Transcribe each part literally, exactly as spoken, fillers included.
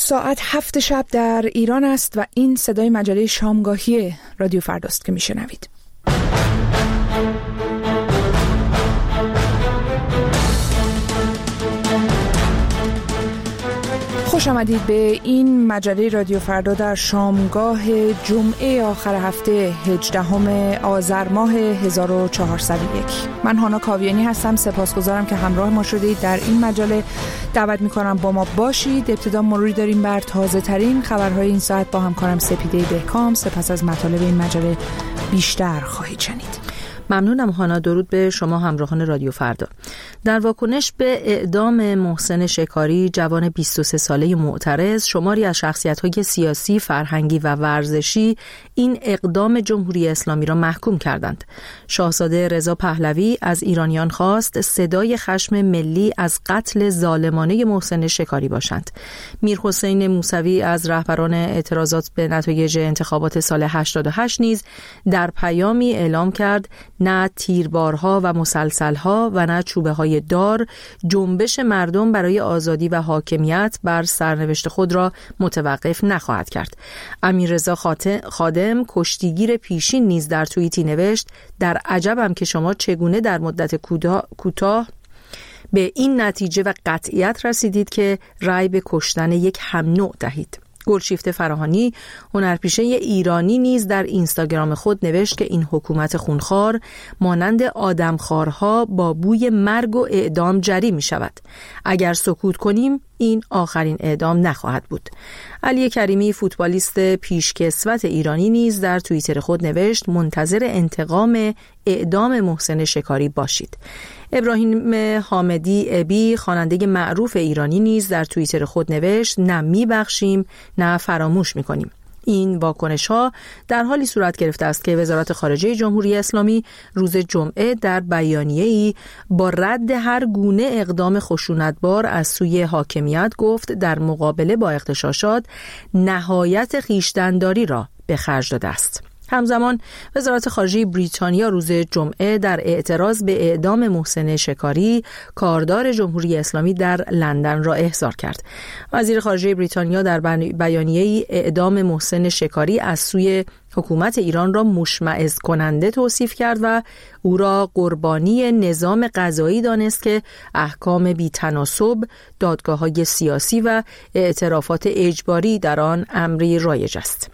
ساعت هفت شب در ایران است و این صدای مجله شامگاهی رادیو فرداست که میشنوید. خوش آمدید به این مجله رادیو فردا در شامگاه جمعه آخر هفته هجدهم آذر ماه هزار و چهارصد و یک. من هانا کاویانی هستم. سپاسگزارم که همراه ما شدید. در این مجله دعوت می‌کنم با ما باشید. ابتدا مروری داریم بر تازه ترین خبرهای این ساعت با همکارم سپیده بهکام. سپس از مطالب این مجله بیشتر خواهید شنید. ممنونم هانا. درود به شما همراهان رادیو فردا. در واکنش به اعدام محسن شکاری، جوان بیست و سه ساله معترض، شماری از شخصیت‌های سیاسی، فرهنگی و ورزشی این اقدام جمهوری اسلامی را محکوم کردند. شاهزاده رضا پهلوی از ایرانیان خواست صدای خشم ملی از قتل ظالمانه محسن شکاری باشند. میرحسین موسوی از رهبران اعتراضات به نتایج انتخابات سال هشتاد و هشت نیز در پیامی اعلام کرد نه تیربارها و مسلسلها و نه چوبه های دار جنبش مردم برای آزادی و حاکمیت بر سرنوشت خود را متوقف نخواهد کرد. امیررضا خادم کشتیگیر پیشین نیز در توییتی نوشت: در عجبم که شما چگونه در مدت کوتاه به این نتیجه و قطعیت رسیدید که رأی به کشتن یک هم نوع دهید. گلشیفته فراهانی، هنرپیشه ایرانی، نیز در اینستاگرام خود نوشت که این حکومت خونخوار مانند آدمخوارها با بوی مرگ و اعدام جری می شود. اگر سکوت کنیم این آخرین اعدام نخواهد بود. علی کریمی، فوتبالیست پیشکسوت ایرانی، نیز در توییتر خود نوشت منتظر انتقام اعدام محسن شکاری باشید. ابراهیم حامدی ابی، خواننده معروف ایرانی، نیز در توییتر خود نوشت نه میبخشیم نه فراموش میکنیم. این واکنش‌ها در حالی صورت گرفته است که وزارت خارجه جمهوری اسلامی روز جمعه در بیانیه‌ای با رد هر گونه اقدام خشونتبار از سوی حاکمیت گفت در مقابله با اغتشاشات نهایت خویشتن‌داری را به خرج داده است. همزمان وزارت خارجه بریتانیا روز جمعه در اعتراض به اعدام محسن شکاری، کاردار جمهوری اسلامی در لندن را احضار کرد. وزیر خارجه بریتانیا در بیانیه‌ای اعدام محسن شکاری از سوی حکومت ایران را مشمئز کننده توصیف کرد و او را قربانی نظام قضایی دانست که احکام بی‌تناسب، دادگاه‌های سیاسی و اعترافات اجباری در آن امری رایج است.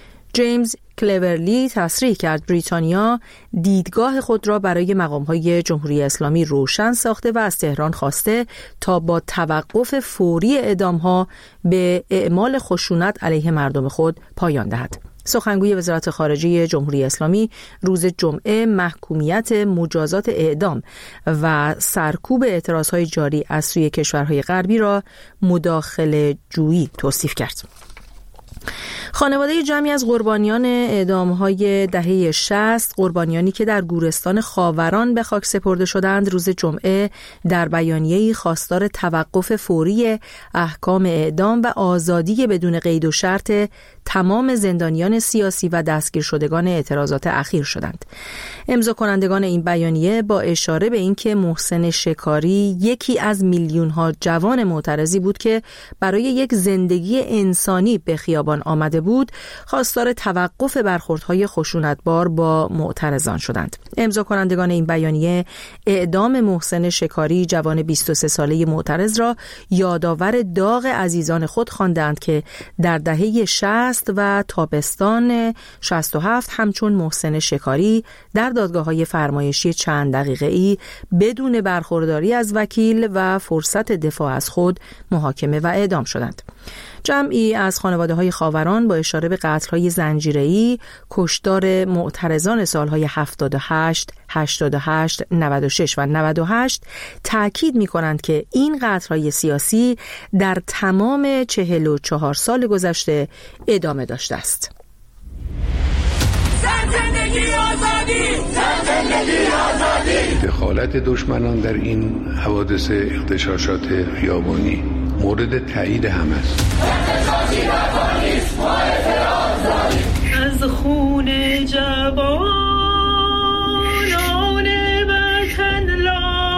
جیمز کلورلی تصریح کرد بریتانیا دیدگاه خود را برای مقام‌های جمهوری اسلامی روشن ساخته و از تهران خواسته تا با توقف فوری اعدام‌ها به اعمال خشونت علیه مردم خود پایان دهد. سخنگوی وزارت خارجه جمهوری اسلامی روز جمعه محکومیت مجازات اعدام و سرکوب اعتراض‌های جاری از سوی کشورهای غربی را مداخله جویی توصیف کرد. خانواده جمعی از قربانیان اعدام‌های دهه شصت، قربانیانی که در گورستان خاوران به خاک سپرده شدند، روز جمعه در بیانیه‌ای خواستار توقف فوری احکام اعدام و آزادی بدون قید و شرط تمام زندانیان سیاسی و دستگیر شدگان اعتراضات اخیر شدند. امضا کنندگان این بیانیه با اشاره به اینکه محسن شکاری یکی از میلیون‌ها جوان معترضی بود که برای یک زندگی انسانی به خیابان آمده بود، خواستار توقف برخوردهای خشونتبار با معترضان شدند. امضا کنندگان این بیانیه اعدام محسن شکاری، جوان بیست و سه ساله معترض، را یادآور داغ عزیزان خود خواندند که در دهه شصت و تابستان شصت و هفت همچون محسن شکاری در دادگاه‌های فرمایشی چند دقیقه‌ای بدون برخورداری از وکیل و فرصت دفاع از خود محاکمه و اعدام شدند. جمعی از خانواده‌های خاوران با اشاره به قتل‌های زنجیره‌ای، کشتار معترضان سال‌های هفتاد و هشت، هشتاد و هشت، نود و شش و نود و هشت تأکید می‌کنند که این قتل‌های سیاسی در تمام چهل و چهار سال گذشته ادامه داشته است. زندگی آزادی، زندگی آزادی. دخالت دشمنان در این حوادث اغتشاشات خیابانی مورد تایید همه است. اغتشاشی رفانیست، ما اعتراض داریم. از خون جوانان وطن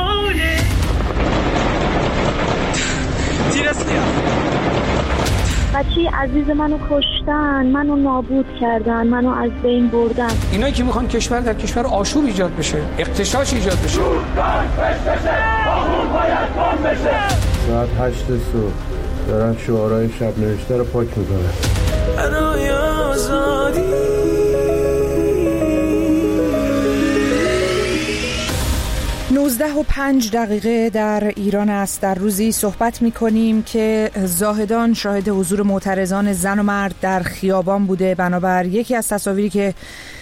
لاله. تیر اسلیا بچه عزیز منو کشتن، منو نابود کردن، منو از بین بردن. اینایی که میخوان کشور در کشور آشوب ایجاد بشه، اغتشاش ایجاد بشه. ساعت هشت صبح دارن شعارهای شب نوشته رو پاک میکنن. برای آزادی. نوزده و پنج دقیقه در ایران است. در روزی صحبت می کنیم که زاهدان شاهد حضور معترضان زن و مرد در خیابان بوده. بنابر یکی از تصاویری که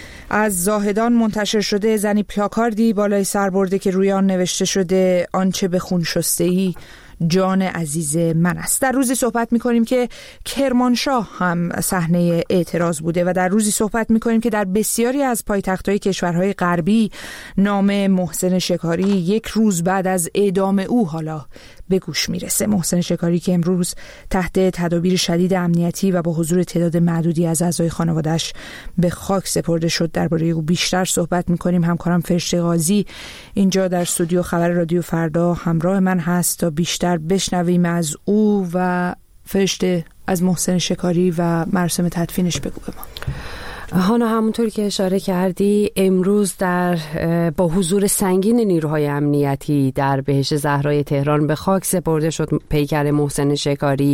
از زاهدان منتشر شده، زنی پلاکاردی بالای سر برده که روی آن نوشته شده آنچه به خون شسته‌ای جان عزیز من است. در روزی صحبت می‌کنیم که کرمانشاه هم صحنه اعتراض بوده و در روزی صحبت می‌کنیم که در بسیاری از پایتخت‌های کشورهای غربی نام محسن شکاری یک روز بعد از اعدام او حالا به گوش میرسه. محسن شکاری که امروز تحت تدابیر شدید امنیتی و با حضور تعداد معدودی از اعضای خانواده‌اش به خاک سپرده شد. درباره او بیشتر صحبت می‌کنیم. همکارم فرشته قاضی اینجا در استودیو خبر رادیو فردا همراه من هست تا بیشتر بشنویم از او. و فرشته، از محسن شکاری و مراسم تدفینش بگو به ما. هانا، همونطور که اشاره کردی امروز در با حضور سنگین نیروهای امنیتی در بهشت زهرای تهران به خاک سپرده شد پیکر محسن شکاری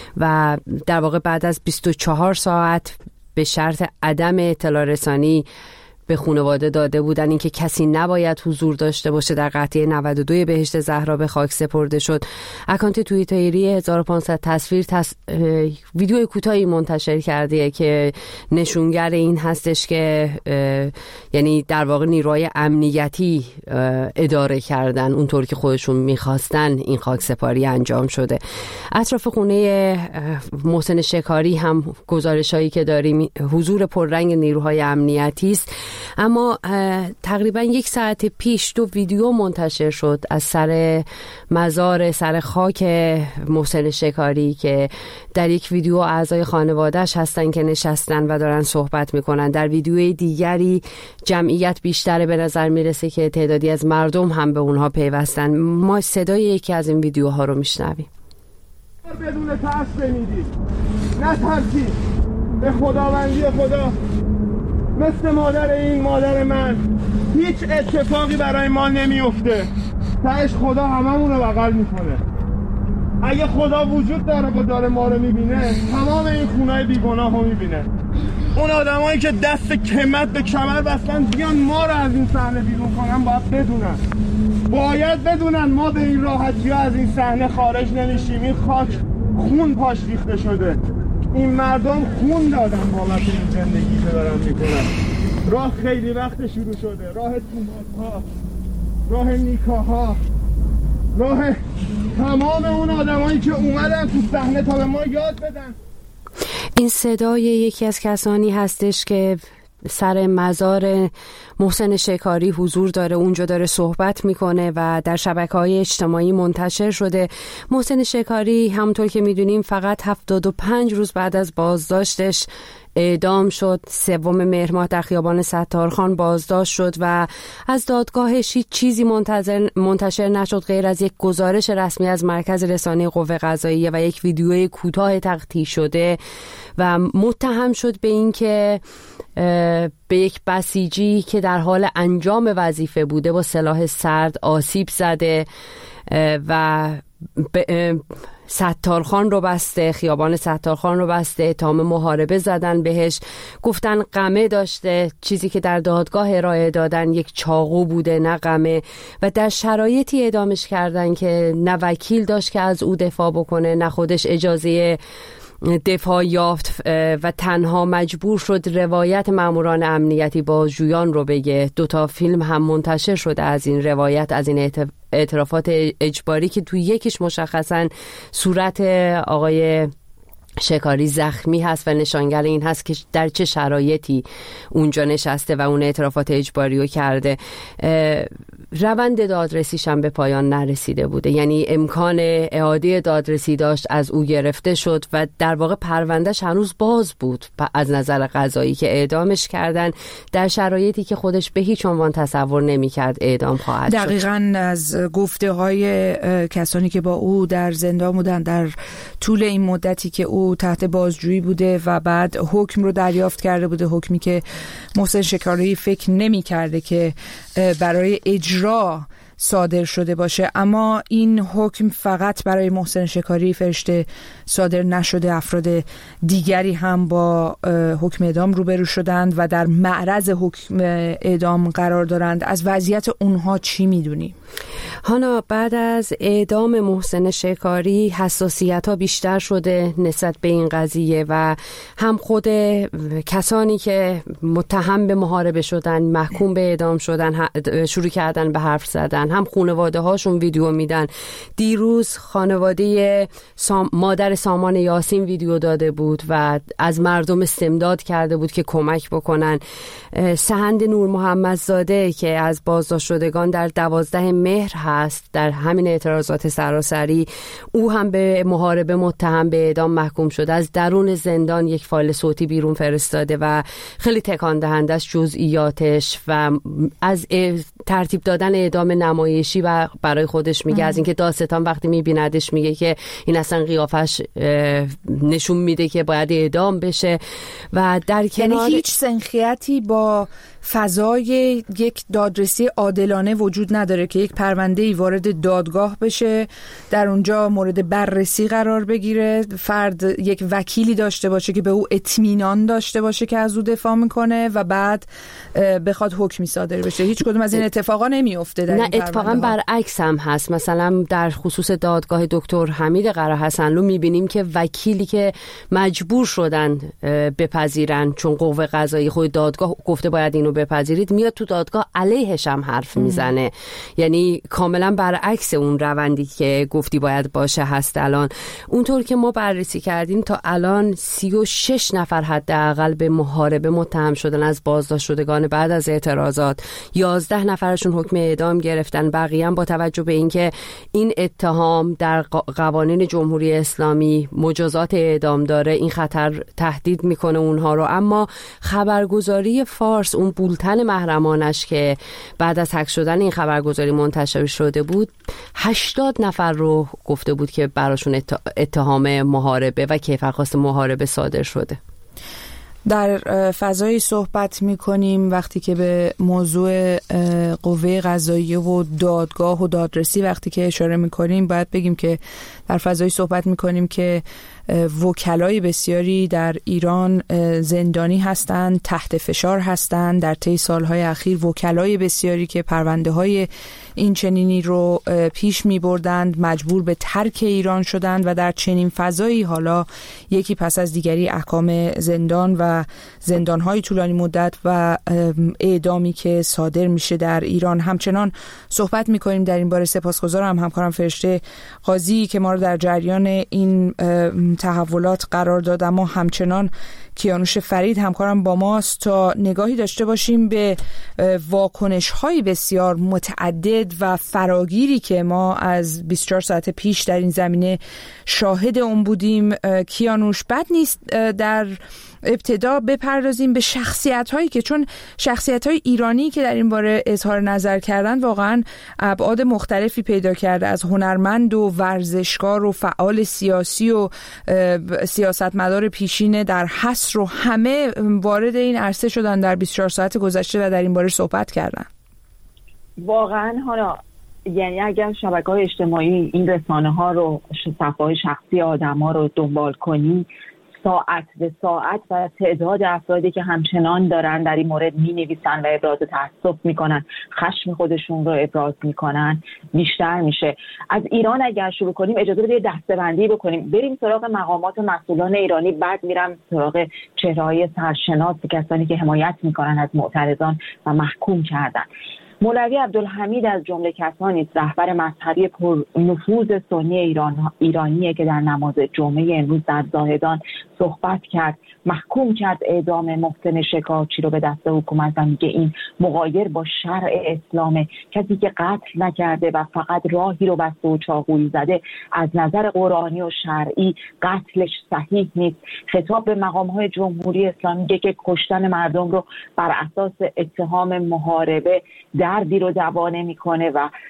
و در واقع بعد از بیست و چهار ساعت به شرط عدم اطلاع رسانی به خانواده داده بودن اینکه کسی نباید حضور داشته باشه در قطعه نود و دو بهشت زهرا به خاک سپرده شد. اکانت توییتری هزار و پانصد تصویر تص... ویدیو کوتاهی منتشر کرده که نشونگر این هستش که یعنی در واقع نیروهای امنیتی اداره کردن اونطور که خودشون میخواستن این خاک سپاری انجام شده. اطراف خونه محسن شکاری هم گزارشایی که داریم حضور پررنگ نیروهای امنیتی است. اما تقریبا یک ساعت پیش دو ویدیو منتشر شد از سر مزار سر خاک محسن شکاری که در یک ویدیو اعضای خانواده‌اش هستن که نشستن و دارن صحبت میکنن. در ویدیوی دیگری جمعیت بیشتره، به نظر میرسه که تعدادی از مردم هم به اونها پیوستن. ما صدای یکی از این ویدیوها رو میشنویم. بدون ترس بمیرید، نه ترسید، به خداوندی خدا مثل مادر این مادر من هیچ اتفاقی برای ما نمیفته. تهش خدا هممون رو بغل میکنه. اگه خدا وجود داره و داره ما رو میبینه، تمام این خونای بیگناه رو میبینه. اون آدمایی که دست کمت به کمر بستن بیان ما رو از این صحنه بیرون کنن باید بدونن باید بدونن ما به این راحتی ها از این صحنه خارج نمیشیم. این خاک خون پاش ریخته شده. این مردم خون دادن بابت این زندگی که دارن میکنن. راه خیلی وقت شروع شده، راه تومات ها، راه نیکاه ها، راه تمام اون آدمایی که اومدن تو صحنه تا به ما یاد بدن. این صدای یکی از کسانی هستش که سر مزار محسن شکاری حضور داره، اونجا داره صحبت میکنه و در شبکه‌های اجتماعی منتشر شده. محسن شکاری همونطور که میدونیم فقط هفتاد و پنج روز بعد از بازداشتش اعدام شد. سوم مهر ماه در خیابان ستارخان بازداشت شد و از دادگاهش هیچ چیزی منتظر منتشر نشد غیر از یک گزارش رسمی از مرکز رسانه قوه قضاییه و یک ویدیوی کوتاه تقطیع شده و متهم شد به این که به یک بسیجی که در حال انجام وظیفه بوده با سلاح سرد آسیب زده و ستارخان رو بسته، خیابان ستارخان رو بسته، اتهام محاربه زدن بهش، گفتن قمه داشته. چیزی که در دادگاه ارائه دادن یک چاقو بوده نه قمه و در شرایطی اعدامش کردن که نه وکیل داشت که از او دفاع بکنه نه خودش اجازه دفاع یافت و تنها مجبور شد روایت ماموران امنیتی بازجویان رو بگه. دو تا فیلم هم منتشر شده از این روایت، از این اعترافات اجباری که توی یکیش مشخصاً صورت آقای شکاری زخمی هست و نشانگر این هست که در چه شرایطی اونجا نشسته و اون اعترافات اجباری رو کرده. روند دادرسیش هم به پایان نرسیده بوده، یعنی امکان اعاده دادرسی داشت از او گرفته شد و در واقع پروندهش هنوز باز بود از نظر قضایی که اعدامش کردن در شرایطی که خودش به هیچ عنوان تصور نمی‌کرد اعدام خواهد شد. دقیقاً از گفته های کسانی که با او در زندان بودن در طول این مدتی که او او تحت بازجویی بوده و بعد حکم رو دریافت کرده بوده، حکمی که محسن شکاری فکر نمی کرده که برای اجرا صادر شده باشه، اما این حکم فقط برای محسن شکاری فرشته صادر نشده. افراد دیگری هم با حکم اعدام روبرو شدند و در معرض حکم اعدام قرار دارند. از وضعیت اونها چی میدونی؟ هانا، بعد از اعدام محسن شکاری حساسیت ها بیشتر شده نسبت به این قضیه و هم خود کسانی که متهم به محاربه شدن، محکوم به اعدام شدن، شروع کردن به حرف زدن، هم خانواده هاشون ویدیو میدن. دیروز خانواده سام... مادر سامان یاسین ویدیو داده بود و از مردم استمداد کرده بود که کمک بکنن. سهند نور محمدزاده که از بازداشت شدگان در دوازده مهر هست در همین اعتراضات سراسری، او هم به محاربه متهم به اعدام محکوم شده. از درون زندان یک فایل صوتی بیرون فرستاده و خیلی تکان دهنده است جزئیاتش و از ترتیب دادن اعدام نمایشی و برای خودش میگه. از اینکه داستان وقتی میبیندش میگه که این اصلا قیافش نشون میده که باید اعدام بشه و در کنار یعنی هیچ سنخیتی با فضای یک دادرسی عادلانه وجود نداره که یک پرونده‌ای وارد دادگاه بشه، در اونجا مورد بررسی قرار بگیره، فرد یک وکیلی داشته باشه که به او اطمینان داشته باشه که از او دفاع میکنه و بعد بخواد حکمی صادر بشه. هیچ کدوم از این اتفاقا نمیفته در نه، این اتفاقا برعکس هم هست. مثلا در خصوص دادگاه دکتر حمید قراحسنلو میبینیم که وکیلی که مجبور شدن بپذیرن چون قوه قضاییه خود دادگاه گفته باید اینو بپذیرید، میاد تو دادگاه علیهش هم حرف میزنه. یعنی کاملا برعکس اون روندی که گفتی باید باشه هست. الان اونطور که ما بررسی کردیم تا الان سی و شش نفر حداقل به محاربه متهم شدن از بازداشت شدگان بعد از اعتراضات. یازده نفرشون حکم اعدام گرفتن، بقیه هم با توجه به اینکه این اتهام در قوانین جمهوری اسلامی مجازات اعدام داره، این خطر تهدید میکنه اونها رو. اما خبرگزاری فارس اون بولتن محرمانش که بعد از حک شدن این خبرگزاری منتشر شده بود، هشتاد نفر رو گفته بود که براشون اتهام محاربه و کیفرخواست محاربه صادر شده. در فضایی صحبت می‌کنیم وقتی که به موضوع قوه قضاییه و دادگاه و دادرسی وقتی که اشاره می‌کنیم، باید بگیم که در فضایی صحبت می‌کنیم که وکلای بسیاری در ایران زندانی هستند، تحت فشار هستند. در طی سالهای اخیر وکلای بسیاری که پرونده‌های این چنینی رو پیش می‌بردند مجبور به ترک ایران شدند و در چنین فضایی حالا یکی پس از دیگری احکام زندان و زندان‌های طولانی مدت و اعدامی که صادر میشه در ایران. همچنان صحبت می‌کنیم در این باره. سپاسگزارم همکارم فرشته قاضی که ما رو در جریان این تحولات قرار داد، اما همچنان کیانوش فرید همکارم با ماست تا نگاهی داشته باشیم به واکنش‌های بسیار متعدد و فراگیری که ما از بیست و چهار ساعت پیش در این زمینه شاهد اون بودیم. کیانوش، بد نیست در ابتدا بپردازیم به شخصیت‌هایی که چون شخصیت‌های ایرانی که در این باره اظهار نظر کردن واقعاً ابعاد مختلفی پیدا کرده، از هنرمند و ورزشکار و فعال سیاسی و سیاستمدار پیشین در حصر و همه وارد این عرصه شدن در بیست و چهار ساعت گذشته و در این باره صحبت کردن. واقعاً حالا یعنی اگر شبکه‌های اجتماعی این رسانه‌ها رو، صفحه‌های شخصی آدم‌ها رو دنبال کنی، ساعت به ساعت و تعداد افرادی که همچنان دارن در این مورد می‌نویسن و ابراز تأسف میکنن، خشم خودشون رو ابراز میکنن، بیشتر میشه. از ایران اگر شروع کنیم اجازه بده دسته‌بندی بکنیم، بریم سراغ مقامات مسئولان ایرانی، بعد میرم سراغ چهره‌های سرشناس، کسانی که حمایت میکنن از معترضان و محکوم کردن. مولوی عبدالحمید از جمله کسانی است، رهبر مذهبی پر نفوذ سنی ایران ایرانیه که در نماز جمعه امروز در زاهدان صحبت کرد، محکوم کرد اعدام محسن شکارچی رو به دست حکومت و میگه این مغایر با شرع اسلامه. کسی که قتل نکرده و فقط راهی رو بسته و چاقویی زده، از نظر قرآنی و شرعی قتلش صحیح نیست. خطاب به مقام‌های جمهوری اسلامی میگه که کشتن مردم رو بر اساس اتهام محاربه دردی رو دوا نمی‌کنه و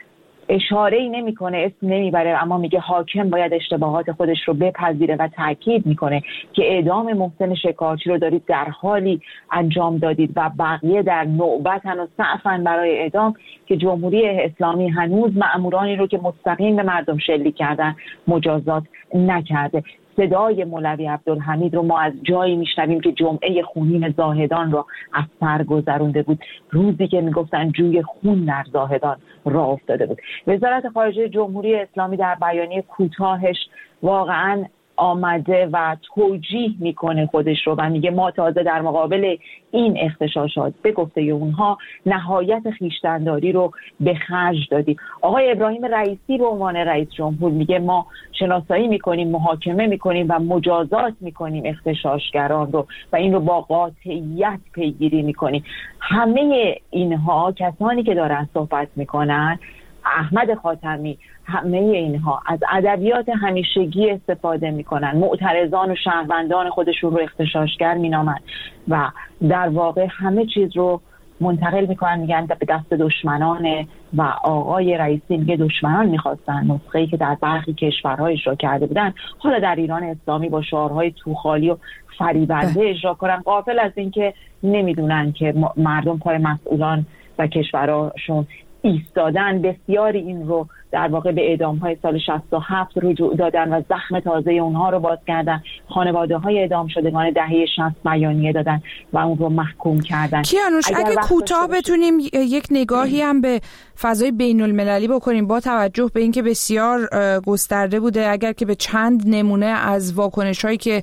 اشاره‌ای نمی‌کنه، اسم نمیبره، اما میگه حاکم باید اشتباهات خودش رو بپذیره و تاکید میکنه که اعدام محسن شکارچی رو دارید در حالی انجام دادید و بقیه در نوبتن و صفن برای اعدام که جمهوری اسلامی هنوز مأمورانی رو که مستقیم به مردم شلیک کردن مجازات نکرده. صدای مولوی عبدالحمید رو ما از جایی میشنویم که جمعه خونین زاهدان رو از سر گذرونده بود، روزی که میگفتن جوی خون در زاهدان راه افتاده بود. وزارت خارجه جمهوری اسلامی در بیانیه کوتاهش واقعاً آمده و توجیه میکنه خودش رو و میگه ما تازه در مقابل این اغتشاشات به گفته اونها نهایت خویشتنداری رو به خرج دادیم. آقای ابراهیم رئیسی به عنوان رئیس جمهور میگه ما شناسایی میکنیم، محاکمه میکنیم و مجازات میکنیم اغتشاشگران رو و این رو با قاطعیت پیگیری میکنیم. همه اینها کسانی که دارن صحبت میکنن، احمد خاتمی، همه اینها از ادبیات همیشگی استفاده میکنن، معترضان و شهروندان خودشون رو اغتشاشگر مینامن و در واقع همه چیز رو منتقل میکنن، میگن به دست دشمنانه و آقای رئیسی میگه دشمنان میخواستن نسخه‌ای که در برخی کشورها اجرا کرده بودن حالا در ایران اسلامی با شعارهای توخالی و فریبنده اجرا کنن، غافل از این که نمیدونن که مردم پای مسئولان و کشورهاشون ایستادن. بسیاری این رو در واقع به اعدام‌های سال شصت و هفت رجوع دادن و زخم تازه اونها رو باز کردن. خانواده‌های اعدام شدگان دهه شصت بیانیه دادن و اون رو محکوم کردن. کیانوش اگه, اگه کوتاه بتونیم یک نگاهی هم به فضای بین المللی بکنیم با توجه به اینکه بسیار گسترده بوده، اگر که به چند نمونه از واکنش‌هایی که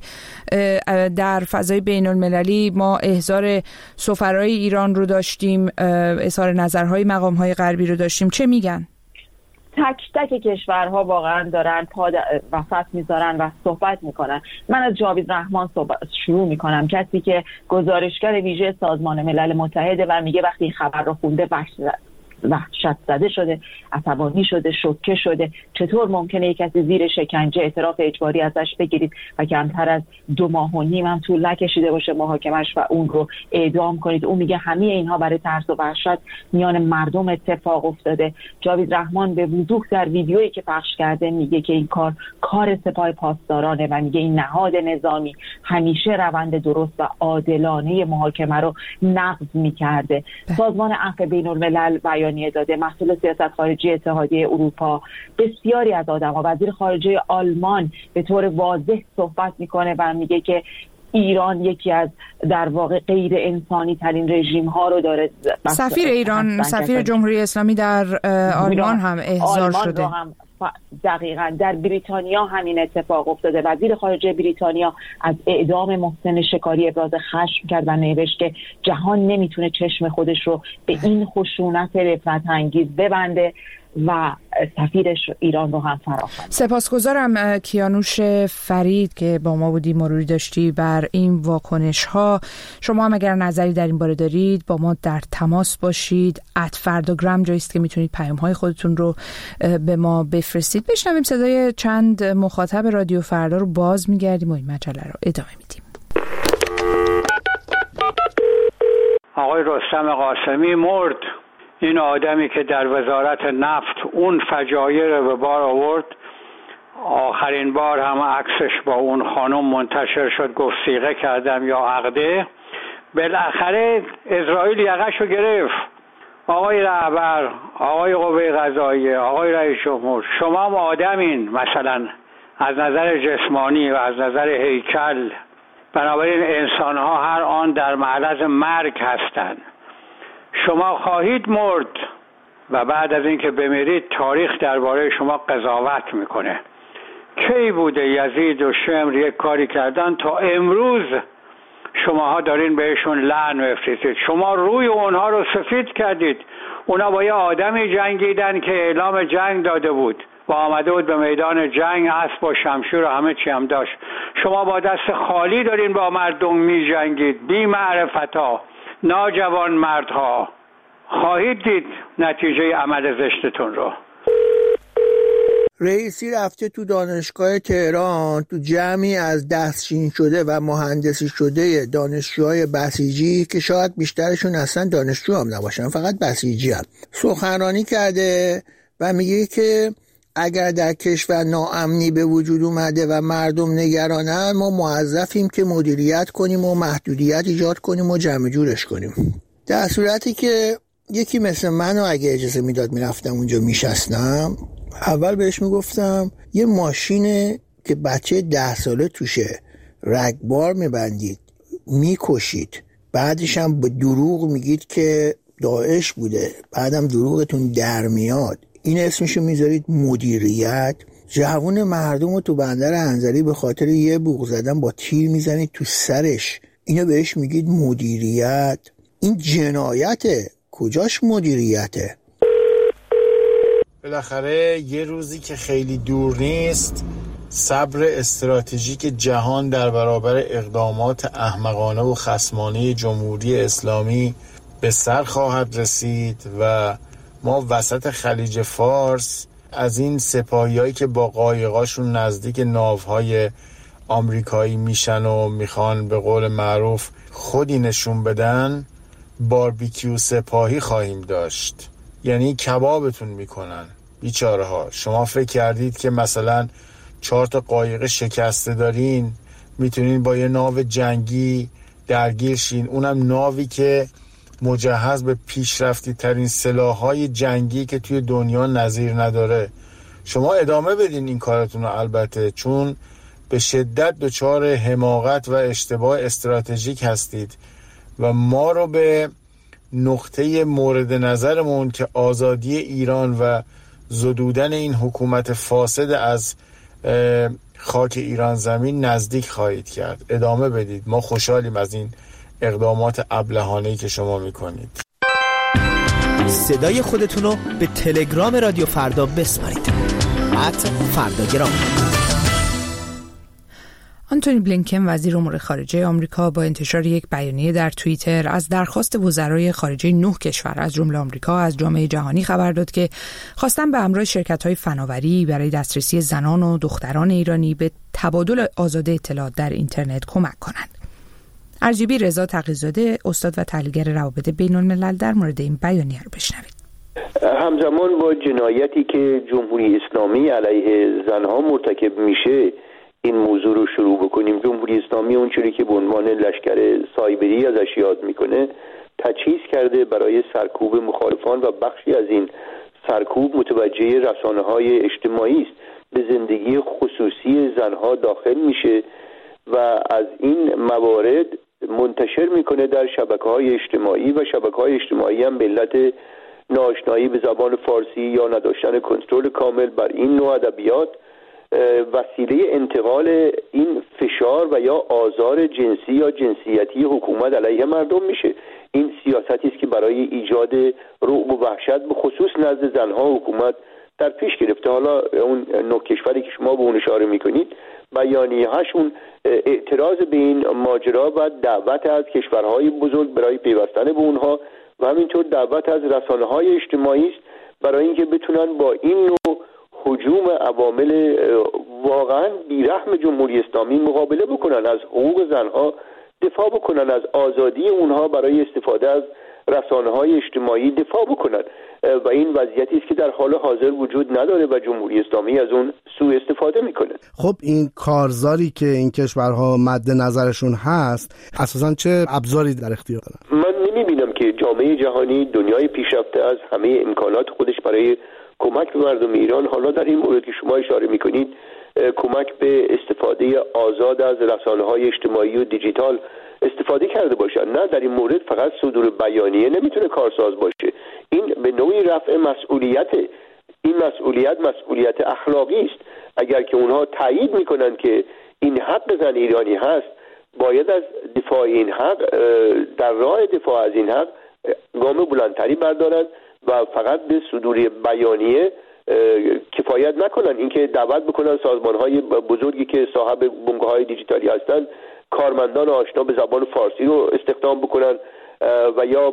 در فضای بین المللی ما احضار سفرای ایران رو داشتیم، اظهار نظرهای مقام‌های غربی رو داشتیم، چه میگن؟ تک تک کشورها واقعا دارن پا وسط میذارن و صحبت میکنن. من از جاوید رحمان صحبت شروع میکنم، کسی که گزارشگر ویژه سازمان ملل متحده و میگه وقتی این خبر رو خونده وحشت زده شده، عصبانی شده، شوکه شده. چطور ممکنه یک کسی زیر شکنجه اعتراف اجباری ازش بگیرید و کمتر از دو ماه و نیم هم طول نکشیده باشه محاکمش و اون رو اعدام کنید؟ اون میگه همه اینها برای ترس و وحشت میان مردم اتفاق افتاده. جاوید رحمان به وضوح در ویدیویی که پخش کرده میگه که این کار کار سپاه پاسدارانه و میگه این نهاد نظامی همیشه روند درست و عادلانه محاکمه رو نقض میکرده. سازمان عفو بین‌الملل بیانیه داده، مسئول سیاست خارجی اتحادیه اروپا، بسیاری از آدم‌ها، وزیر خارجه آلمان به طور واضح صحبت میکنه و میگه که ایران یکی از در واقع غیر انسانی ترین رژیم ها رو داره. سفیر ایران، سفیر جمهوری اسلامی در آلمان هم احضار شده. هم دقیقاً در بریتانیا همین اتفاق افتاده. وزیر خارجه بریتانیا از اعدام محسن شکاری ابراز خشم کرد و نوشت که جهان نمیتونه چشم خودش رو به این خشونت نفرت انگیز ببنده و سفیرش ایران رو هم فراخواند. سپاسگزارم کیانوش فرید که با ما بودی، مروری داشتی بر این واکنش ها. شما هم اگر نظری در این باره دارید با ما در تماس باشید. ات فرداگرام جاییست که میتونید پیام های خودتون رو به ما بفرستید. بشنویم صدای چند مخاطب رادیو فردا رو، باز میگردیم و این مجله رو ادامه میدیم. آقای رستم قاسمی مرد. این آدمی که در وزارت نفت اون فجایع رو به بار آورد، آخرین بار هم عکسش با اون خانم منتشر شد، گفت صیغه کردم یا عقده. بالاخره اسرائیل یقش رو گرفت. آقای رهبر، آقای قوه قضاییه، آقای رئیس جمهور، شما هم آدمین، مثلا از نظر جسمانی و از نظر هیکل، بنابراین انسان ها هر آن در معرض مرگ هستند. شما خواهید مرد و بعد از اینکه بمیرید تاریخ درباره شما قضاوت میکنه. کی بوده یزید و شمر یک کاری کردن تا امروز شماها دارین بهشون لعن بفرستید؟ شما روی اونها رو سفید کردید. اونا با یه آدمی جنگیدن که اعلام جنگ داده بود و آمده بود به میدان جنگ، اسب و شمشیر و همه چی هم داشت. شما با دست خالی دارین با مردم می جنگید، بی معرفتا، ناجوان مردها. خواهید دید نتیجه عمل زشتتون رو. رئیسی رفته تو دانشگاه تهران تو جمعی از دستشین شده و مهندسی شده دانشجوهای بسیجی که شاید بیشترشون اصلا دانشجو هم نباشن، فقط بسیجی هم، سخنرانی کرده و میگه که اگر در کشور ناامنی به وجود اومده و مردم نگرانن، ما موظفیم که مدیریت کنیم و محدودیت ایجاد کنیم و جمع جورش کنیم. در صورتی که یکی مثل منو اگه اجازه میداد میرفتم اونجا میشستم، اول بهش میگفتم یه ماشینه که بچه ده ساله توشه رگبار میبندید میکشید، بعدش هم به دروغ میگید که داعش بوده، بعدم دروغتون در میاد، این اسمشو میذارید مدیریت. جوون مردم رو تو بندر انزلی به خاطر یه بوق زدن با تیر میزنید تو سرش، اینو بهش میگید مدیریت. این جنایته، کجاش مدیریته؟ بالاخره یه روزی که خیلی دور نیست صبر استراتژیک جهان در برابر اقدامات احمقانه و خصمانه جمهوری اسلامی به سر خواهد رسید و ما وسط خلیج فارس از این سپاهیایی که با قایقاشون نزدیک ناوهای آمریکایی میشن و میخوان به قول معروف خودی نشون بدن، باربیکیو سپاهی خواهیم داشت. یعنی کبابتون میکنن بیچاره ها. شما فکر کردید که مثلا چهار تا قایق شکسته دارین میتونین با یه ناو جنگی درگیر شین، اونم ناوی که مجهز به پیشرفتی ترین سلاح‌های جنگی که توی دنیا نظیر نداره. شما ادامه بدین این کارتون رو البته، چون به شدت دچار حماقت و اشتباه استراتژیک هستید و ما رو به نقطه مورد نظرمون که آزادی ایران و زدودن این حکومت فاسد از خاک ایران زمین نزدیک خواهید کرد. ادامه بدید، ما خوشحالیم از این اقدامات ابلهانه‌ای که شما میکنید. صدای خودتون رو به تلگرام رادیو فردا بسپارید. ات فرداگرام. آنتونی بلینکن وزیر امور خارجه آمریکا با انتشار یک بیانیه در توییتر از درخواست وزرای خارجه نه کشور از جمله آمریکا از جامعه جهانی خبر داد که خواستن به همراه شرکت‌های فناوری برای دسترسی زنان و دختران ایرانی به تبادل آزاد اطلاعات در اینترنت کمک کنند. ارجبی رضا تقی‌زاده، استاد و تحلیلگر روابط بین‌الملل، در مورد این بیانیه رو بشنوید. همزمان با جنایتی که جمهوری اسلامی علیه زنها مرتکب میشه این موضوع رو شروع بکنیم. جمهوری اسلامی اونچوری که به عنوان لشکر سایبری ازش یاد میکنه تجهیز کرده برای سرکوب مخالفان و بخشی از این سرکوب متوجه رسانه‌های اجتماعی است. به زندگی خصوصی زنها داخل میشه و از این موارد منتشر میکنه در شبکه‌های اجتماعی و شبکه‌های اجتماعی هم به علت ناآشنایی به زبان فارسی یا نداشتن کنترل کامل بر این نوع ادبیات وسیله انتقال این فشار و یا آزار جنسی یا جنسیتی حکومت علیه مردم میشه. این سیاستی است که برای ایجاد رعب و وحشت به خصوص نزد زنها حکومت در پیش گرفته. حالا اون نه کشوری که شما به اون اشاره میکنید بیانیه هاشون اعتراض به این ماجرا و دعوت از کشورهای بزرگ برای پیوستن به اونها و همینطور دعوت از رسانه‌های اجتماعی است برای اینکه بتونن با این نوع هجوم عوامل واقعا بیرحم جمهوری اسلامی مقابله بکنن، از حقوق زنها دفاع بکنن، از آزادی اونها برای استفاده از رسانه‌های اجتماعی دفاع بکنن و این وضعیتی است که در حال حاضر وجود نداره و جمهوری اسلامی از اون سوء استفاده میکنه. خب این کارزاری که این کشورها مد نظرشون هست اساساً چه ابزاری در اختیار دارن؟ من نمیبینم که جامعه جهانی دنیای پیشرفته از همه امکانات خودش برای کمک به مردم ایران، حالا در این مورد که شما اشاره میکنید کمک به استفاده آزاد از رسانه‌های اجتماعی و دیجیتال استفاده کرده باشن. نه، در این مورد فقط صدور بیانیه نمیتونه کارساز باشه. این به نوعی رفع مسئولیت، این مسئولیت مسئولیت اخلاقی است. اگر که اونها تایید میکنن که این حق زن ایرانی هست، باید از دفاع این حق، در راه دفاع از این حق گام بلندتری بردارن و فقط به صدور بیانیه کفایت نکنن. اینکه دعوت بکنن سازمان‌های بزرگی که صاحب بنگاه‌های دیجیتالی هستن کارمندان آشنا به زبان فارسی رو استخدام بکنن و یا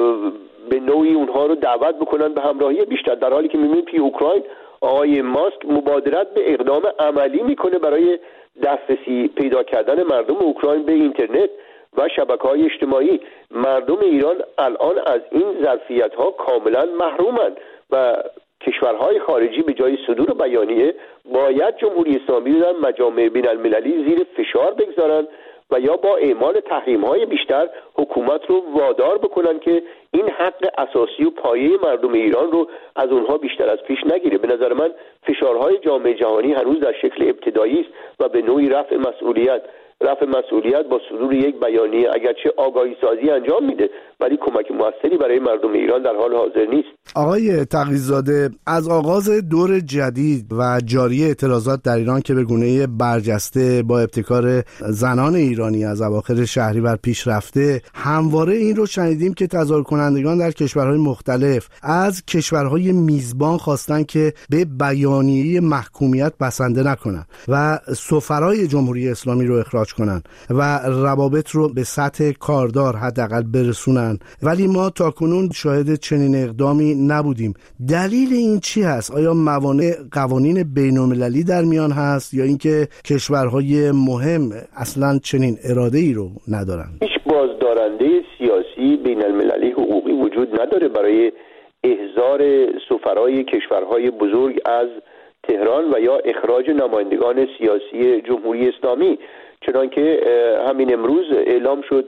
به نوعی اونها رو دعوت بکنن به همراهی بیشتر، در حالی که می‌بینید توی اوکراین آقای ماسک مبادرت به اقدام عملی میکنه برای دسترسی پیدا کردن مردم اوکراین به اینترنت و شبکه‌های اجتماعی. مردم ایران الان از این ظرفیت‌ها کاملا محرومند و کشورهای خارجی به جای صدور بیانیه باید جمهوری اسلامی رو در مجامع بین المللی زیر فشار بگذارن و یا با اعمال تحریم‌های بیشتر حکومت رو وادار بکنن که این حق اساسی و پایه مردم ایران رو از اونها بیشتر از پیش نگیره. به نظر من فشارهای جامعه جهانی هنوز در شکل ابتدایی است و به نوعی رفع مسئولیت رفع مسئولیت با صدور یک بیانیه اگرچه آگاهی سازی انجام میده ولی کمک موثری برای مردم ایران در حال حاضر نیست. آقای تقی‌زاده، از آغاز دور جدید و جاری اعتراضات در ایران که به گونه برجسته با ابتکار زنان ایرانی از اواخر شهریور پیش رفته، همواره این رو شنیدیم که تظاهر کنندگان در کشورهای مختلف از کشورهای میزبان خواستن که به بیانیه محکومیت بسنده نکنن و سفرای جمهوری اسلامی رو اخراج کنن و روابط رو به سطح کاردار حداقل برسونن، ولی ما تاکنون شاهد چنین اقدامی نبودیم. دلیل این چی هست؟ آیا موانع قوانین بین‌المللی در میان هست یا اینکه کشورهای مهم اصلا چنین اراده ای رو ندارن؟ هیچ بازدارنده سیاسی بین‌المللی حقوقی وجود نداره برای احضار سفرای کشورهای بزرگ از تهران و یا اخراج نمایندگان سیاسی جمهوری اسلامی، چنانکه همین امروز اعلام شد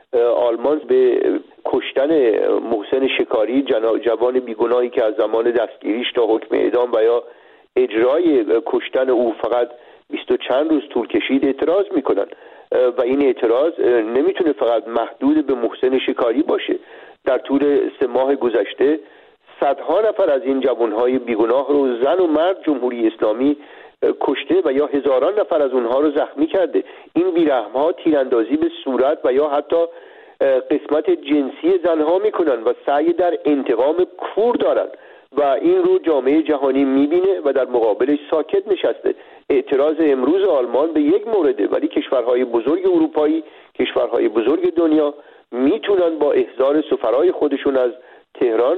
آلمان به کشتن محسن شکاری، جوان بیگناهی که از زمان دستگیریش تا حکم اعدام و یا اجرای کشتن او فقط بیست و چند روز طول کشید، اعتراض میکنن و این اعتراض نمیتونه فقط محدود به محسن شکاری باشه. در طول سه ماه گذشته صدها نفر از این جوانهای بیگناه رو زن و مرد جمهوری اسلامی کشته و یا هزاران نفر از اونها رو زخمی کرده. این بیرحم‌ها تیراندازی به صورت و یا حتی قسمت جنسی زنها میکنن و سعی در انتقام کور دارن و این رو جامعه جهانی میبینه و در مقابلش ساکت نشسته. اعتراض امروز آلمان به یک مورده، ولی کشورهای بزرگ اروپایی، کشورهای بزرگ دنیا میتونن با احضار سفرای خودشون از تهران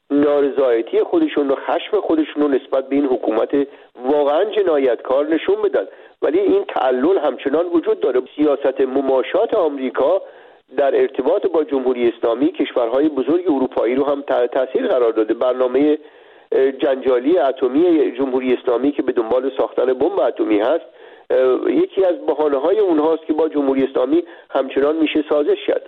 نارضایتی خودشون و خشم خودشون رو نسبت به این حکومت واقعا جنایتکار نشون بدن. ولی این تعلل همچنان وجود داره. سیاست مماشات آمریکا در ارتباط با جمهوری اسلامی کشورهای بزرگ اروپایی رو هم تأثیر قرار داده. برنامه جنجالی اتمی جمهوری اسلامی که به دنبال ساختن بمب اتمی هست، یکی از بهانه‌های اونهاست که با جمهوری اسلامی همچنان میشه سازش کرد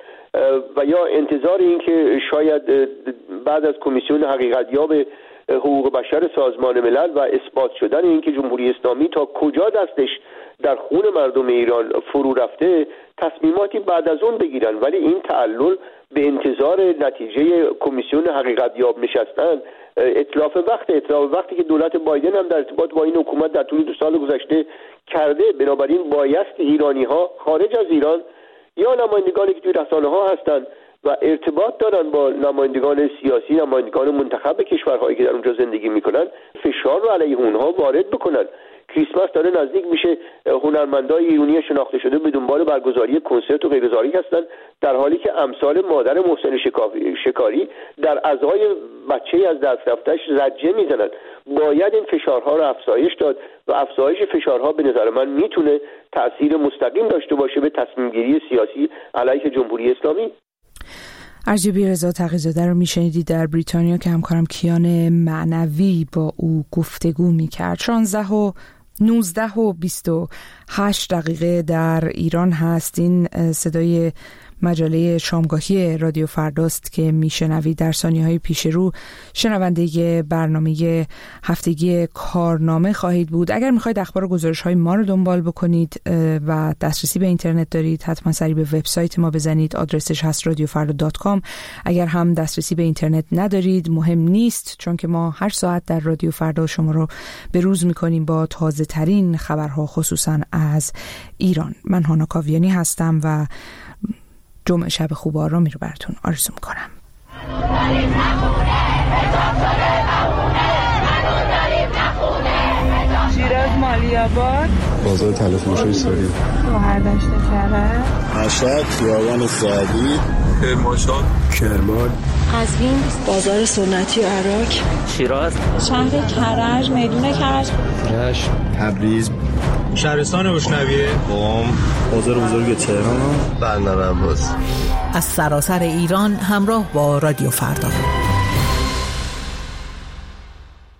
و یا انتظار این که شاید بعد از کمیسیون حقیقتیاب حقوق بشر سازمان ملل و اثبات شدن این که جمهوری اسلامی تا کجا دستش در خون مردم ایران فرو رفته تصمیماتی بعد از اون بگیرن. ولی این تعلل به انتظار نتیجه کمیسیون حقیقتیاب نشستن اتلاف وقت اتلاف وقتی که دولت بایدن هم در ارتباط با این حکومت در طول دو سال گذشته کرده. بنابراین بایست ایرانی ها خارج از ایران یا نمایندگانی که توی رسانه ها هستن و ارتباط دارن با نمایندگان سیاسی، نمایندگان منتخب کشورهایی که در اونجا زندگی میکنن، فشار رو علیه اونها وارد بکنن. کریسمس داره نزدیک میشه، هنرمندای ایرانی شناخته شده به دنبال برگزاری کنسرت و غیر ذالک هستن، در حالی که امثال مادر محسن شکاری در عزای بچه‌ای از دست رفته‌اش زجه میزنن. باید این فشارها رو افزایش داد و افزایش فشارها به نظر من میتونه تأثیر مستقیم داشته باشه به تصمیم گیری سیاسی علیه جمهوری اسلامی. ارجبی رضا تقی‌زاده رو میشنیدید در بریتانیا که همکارم کیان معنوی با او گفتگو میکرد. شانزده و نوزده و بیست و هشت دقیقه در ایران هست. این صدای مجله شامگاهی رادیو فرداست که میشنوید. در ثانیه‌های پیش رو شنونده برنامه هفتگی کارنامه خواهید بود. اگر میخواید اخبار و گزارش‌های ما رو دنبال بکنید و دسترسی به اینترنت دارید، حتما سری به وبسایت ما بزنید. آدرسش هست رادیو فردا دات کام. اگر هم دسترسی به اینترنت ندارید مهم نیست، چون که ما هر ساعت در رادیو فردا شما رو به روز میکنیم با تازه ترین خبرها خصوصا از ایران. من هانا کاویانی هستم و جمعه شب خوب و آرامی رو براتون آرزو میکنم. شیراز مالی‌آباد، بازار تلفروشی ساری، شهردشت کرج، مشهد خیابان سعدی، کرمانشاه، کرمان، قزوین، بازار سنتی عراق، شیراز، شهر کرج، میدون کرج، رشت، تبریز، شهرستان اشنویه، قم، بازار بزرگ تهران، بندر عباس. از سراسر ایران همراه با رادیو فردا.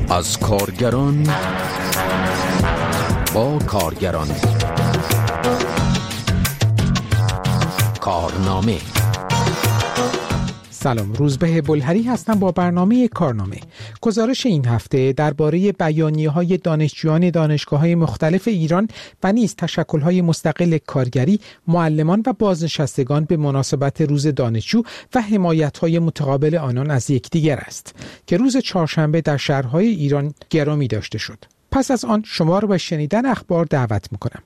از کارگران با کارگران. کارنامه. سلام، روزبه بلهری هستم با برنامه کارنامه. گزارش این هفته درباره بیانیه‌های دانشجویان دانشگاه‌های مختلف ایران و نیز تشکل‌های مستقل کارگری، معلمان و بازنشستگان به مناسبت روز دانشجو و حمایت‌های متقابل آنان از یکدیگر است که روز چهارشنبه در شهرهای ایران گرامی داشته شد. پس از آن شما را به شنیدن اخبار دعوت می‌کنم.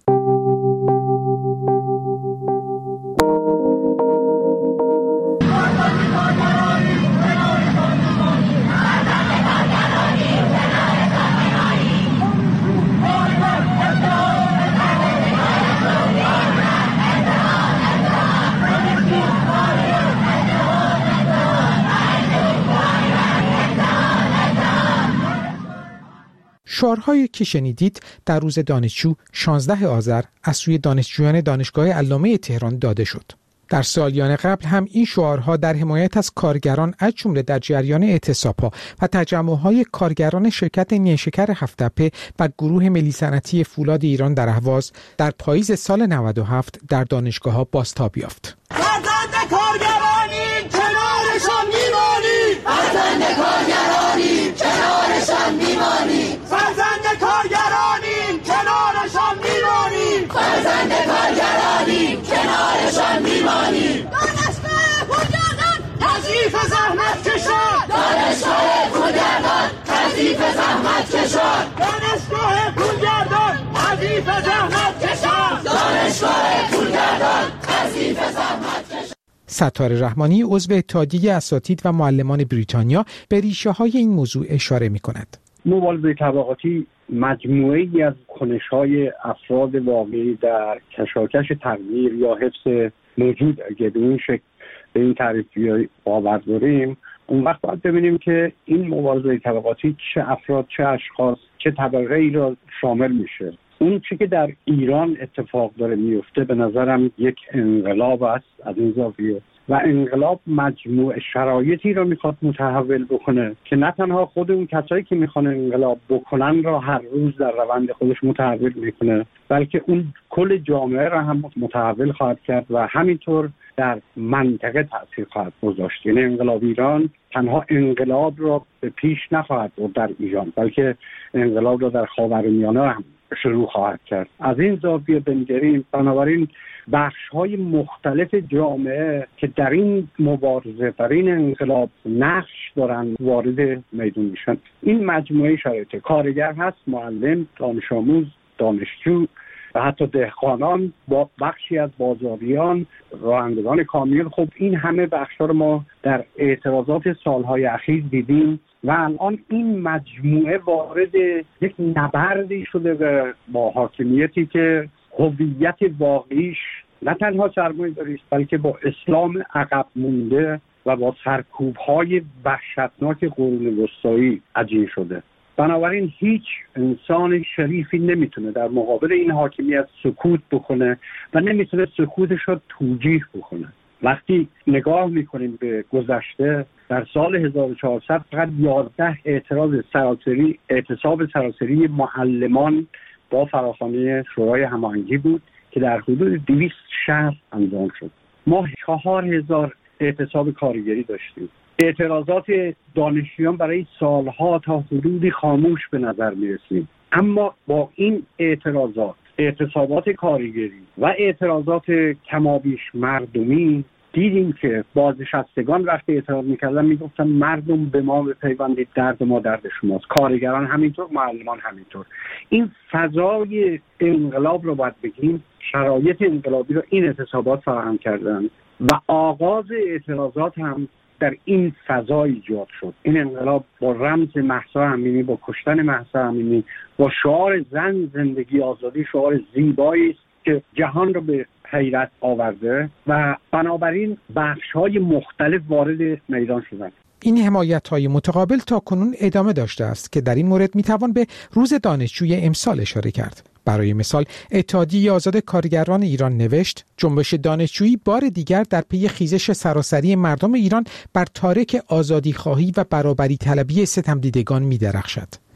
شعارهایی که شنیدید در روز دانشجو شانزده آذر از سوی دانشجویان دانشگاه علامه تهران داده شد. در سالیان قبل هم این شعارها در حمایت از کارگران از جمله در جریان اعتصاب‌ها و تجمع‌های کارگران شرکت نیشکر هفت‌تپه و گروه ملی صنعتی فولاد ایران در اهواز در پاییز سال نود و هفت در دانشگاه‌ها بازتاب یافت. فرزند کارگرانیم کنارشان میمانیم، فرزند کارگرانیم کنارشان میمانیم، فرزند کارگرانیم کنارشان میمانیم، فرزند کارگرانیم کنارشان میمانیم. دانشگاه پولگردان تضعیف زحمت کشان، دانشگاه پولگردان تضعیف زحمت کشان، دانشگاه پولگردان تضعیف زحمت کشان، دانشگاه پولگردان تضعیف زحمت کشان. ستاره رحمانی عضو اتحادیه اساتید و معلمان بریتانیا به ریشه های این موضوع اشاره می کند. مبارزه طبقاتی مجموعه‌ای از کنش‌های افراد واقعی در کشاکش تغییر یا حفظ موجود اگه به این شکل به این تعریف باور داریم، اون وقت باید ببینیم که این مبارزه طبقاتی چه افراد، چه اشخاص، چه طبقه‌ای را شامل میشه. اون چی که در ایران اتفاق داره میفته به نظرم یک انقلاب است از این زاویه و انقلاب مجموع شرایطی را میخواد متحول بکنه که نه تنها خود اون کسایی که میخوان انقلاب بکنن را هر روز در روند خودش متحول میکنه، بلکه اون کل جامعه را هم متحول خواهد کرد و همینطور در منطقه تأثیر خواهد گذاشت. یعنی انقلاب ایران تنها انقلاب را به پیش نخواهد برد در ایران، بلکه انقلاب را در خاورمیانه هم شروع خواهد کرد. از این زاویه بنگریم، بنابراین بخش‌های مختلف جامعه که در این مبارزه، در این انقلاب نقش دارن وارد میدون میشن. این مجموعه شرایط کارگر هست، معلم، دانش آموز، دانشجو و حتی دهقانان، با بخشی از بازاریان، رانندگان کامیون. خب این همه بخش‌ها رو ما در اعتراضات سالهای اخیر دیدیم و الان این مجموعه وارد یک نبردی شده با حاکمیتی که هویت واقعیش نه تنها سرمایه‌داری است، بلکه با اسلام عقب مونده و با سرکوب‌های وحشتناک قرون وسطایی عجین شده. بنابراین هیچ انسان شریفی نمیتونه در مقابل این حاکمیت سکوت بکنه و نمیتونه سکوتش رو توجیه بکنه. وقتی نگاه میکنیم به گذشته، در سال هزار و چهارصد فقط یازده اعتراض سراسری، اعتصاب سراسری معلمان با فراخوانی شورای هماهنگی بود که در حدود دویست شهر انجام شد. ما چهار هزار اعتصاب کارگری داشتیم. اعتراضات دانشجویان برای سالها تا حدودی خاموش به نظر میرسید، اما با این اعتراضات، اعتصابات کارگری و اعتراضات کمابیش مردمی دیدیم که بازنشستگان وقتی اعتراض میکردن میگفتن مردم به ما بپیوندید، درد ما درد شماست، کارگران همینطور، معلمان همینطور. این فضای انقلاب رو باید بگیم، شرایط انقلابی رو این اعتصابات فراهم کردن و آغاز اعتراضات هم در این فضا ایجاد شد. این انقلاب با رمز مهسا امینی، با کشتن مهسا امینی، با شعار زن زندگی آزادی، شعار زیبایی است که جهان رو به حیرت آورده و بنابراین بخش‌های مختلف وارد میدان شدند. این حمایت‌های متقابل تاکنون ادامه داشته است که در این مورد میتوان به روز دانشجوی امسال اشاره کرد. برای مثال اتحادیه آزاد کارگران ایران نوشت جنبش دانشجویی بار دیگر در پی خیزش سراسری مردم ایران بر تارک آزادی خواهی و برابری طلبی ستمدیدگان می درخشد.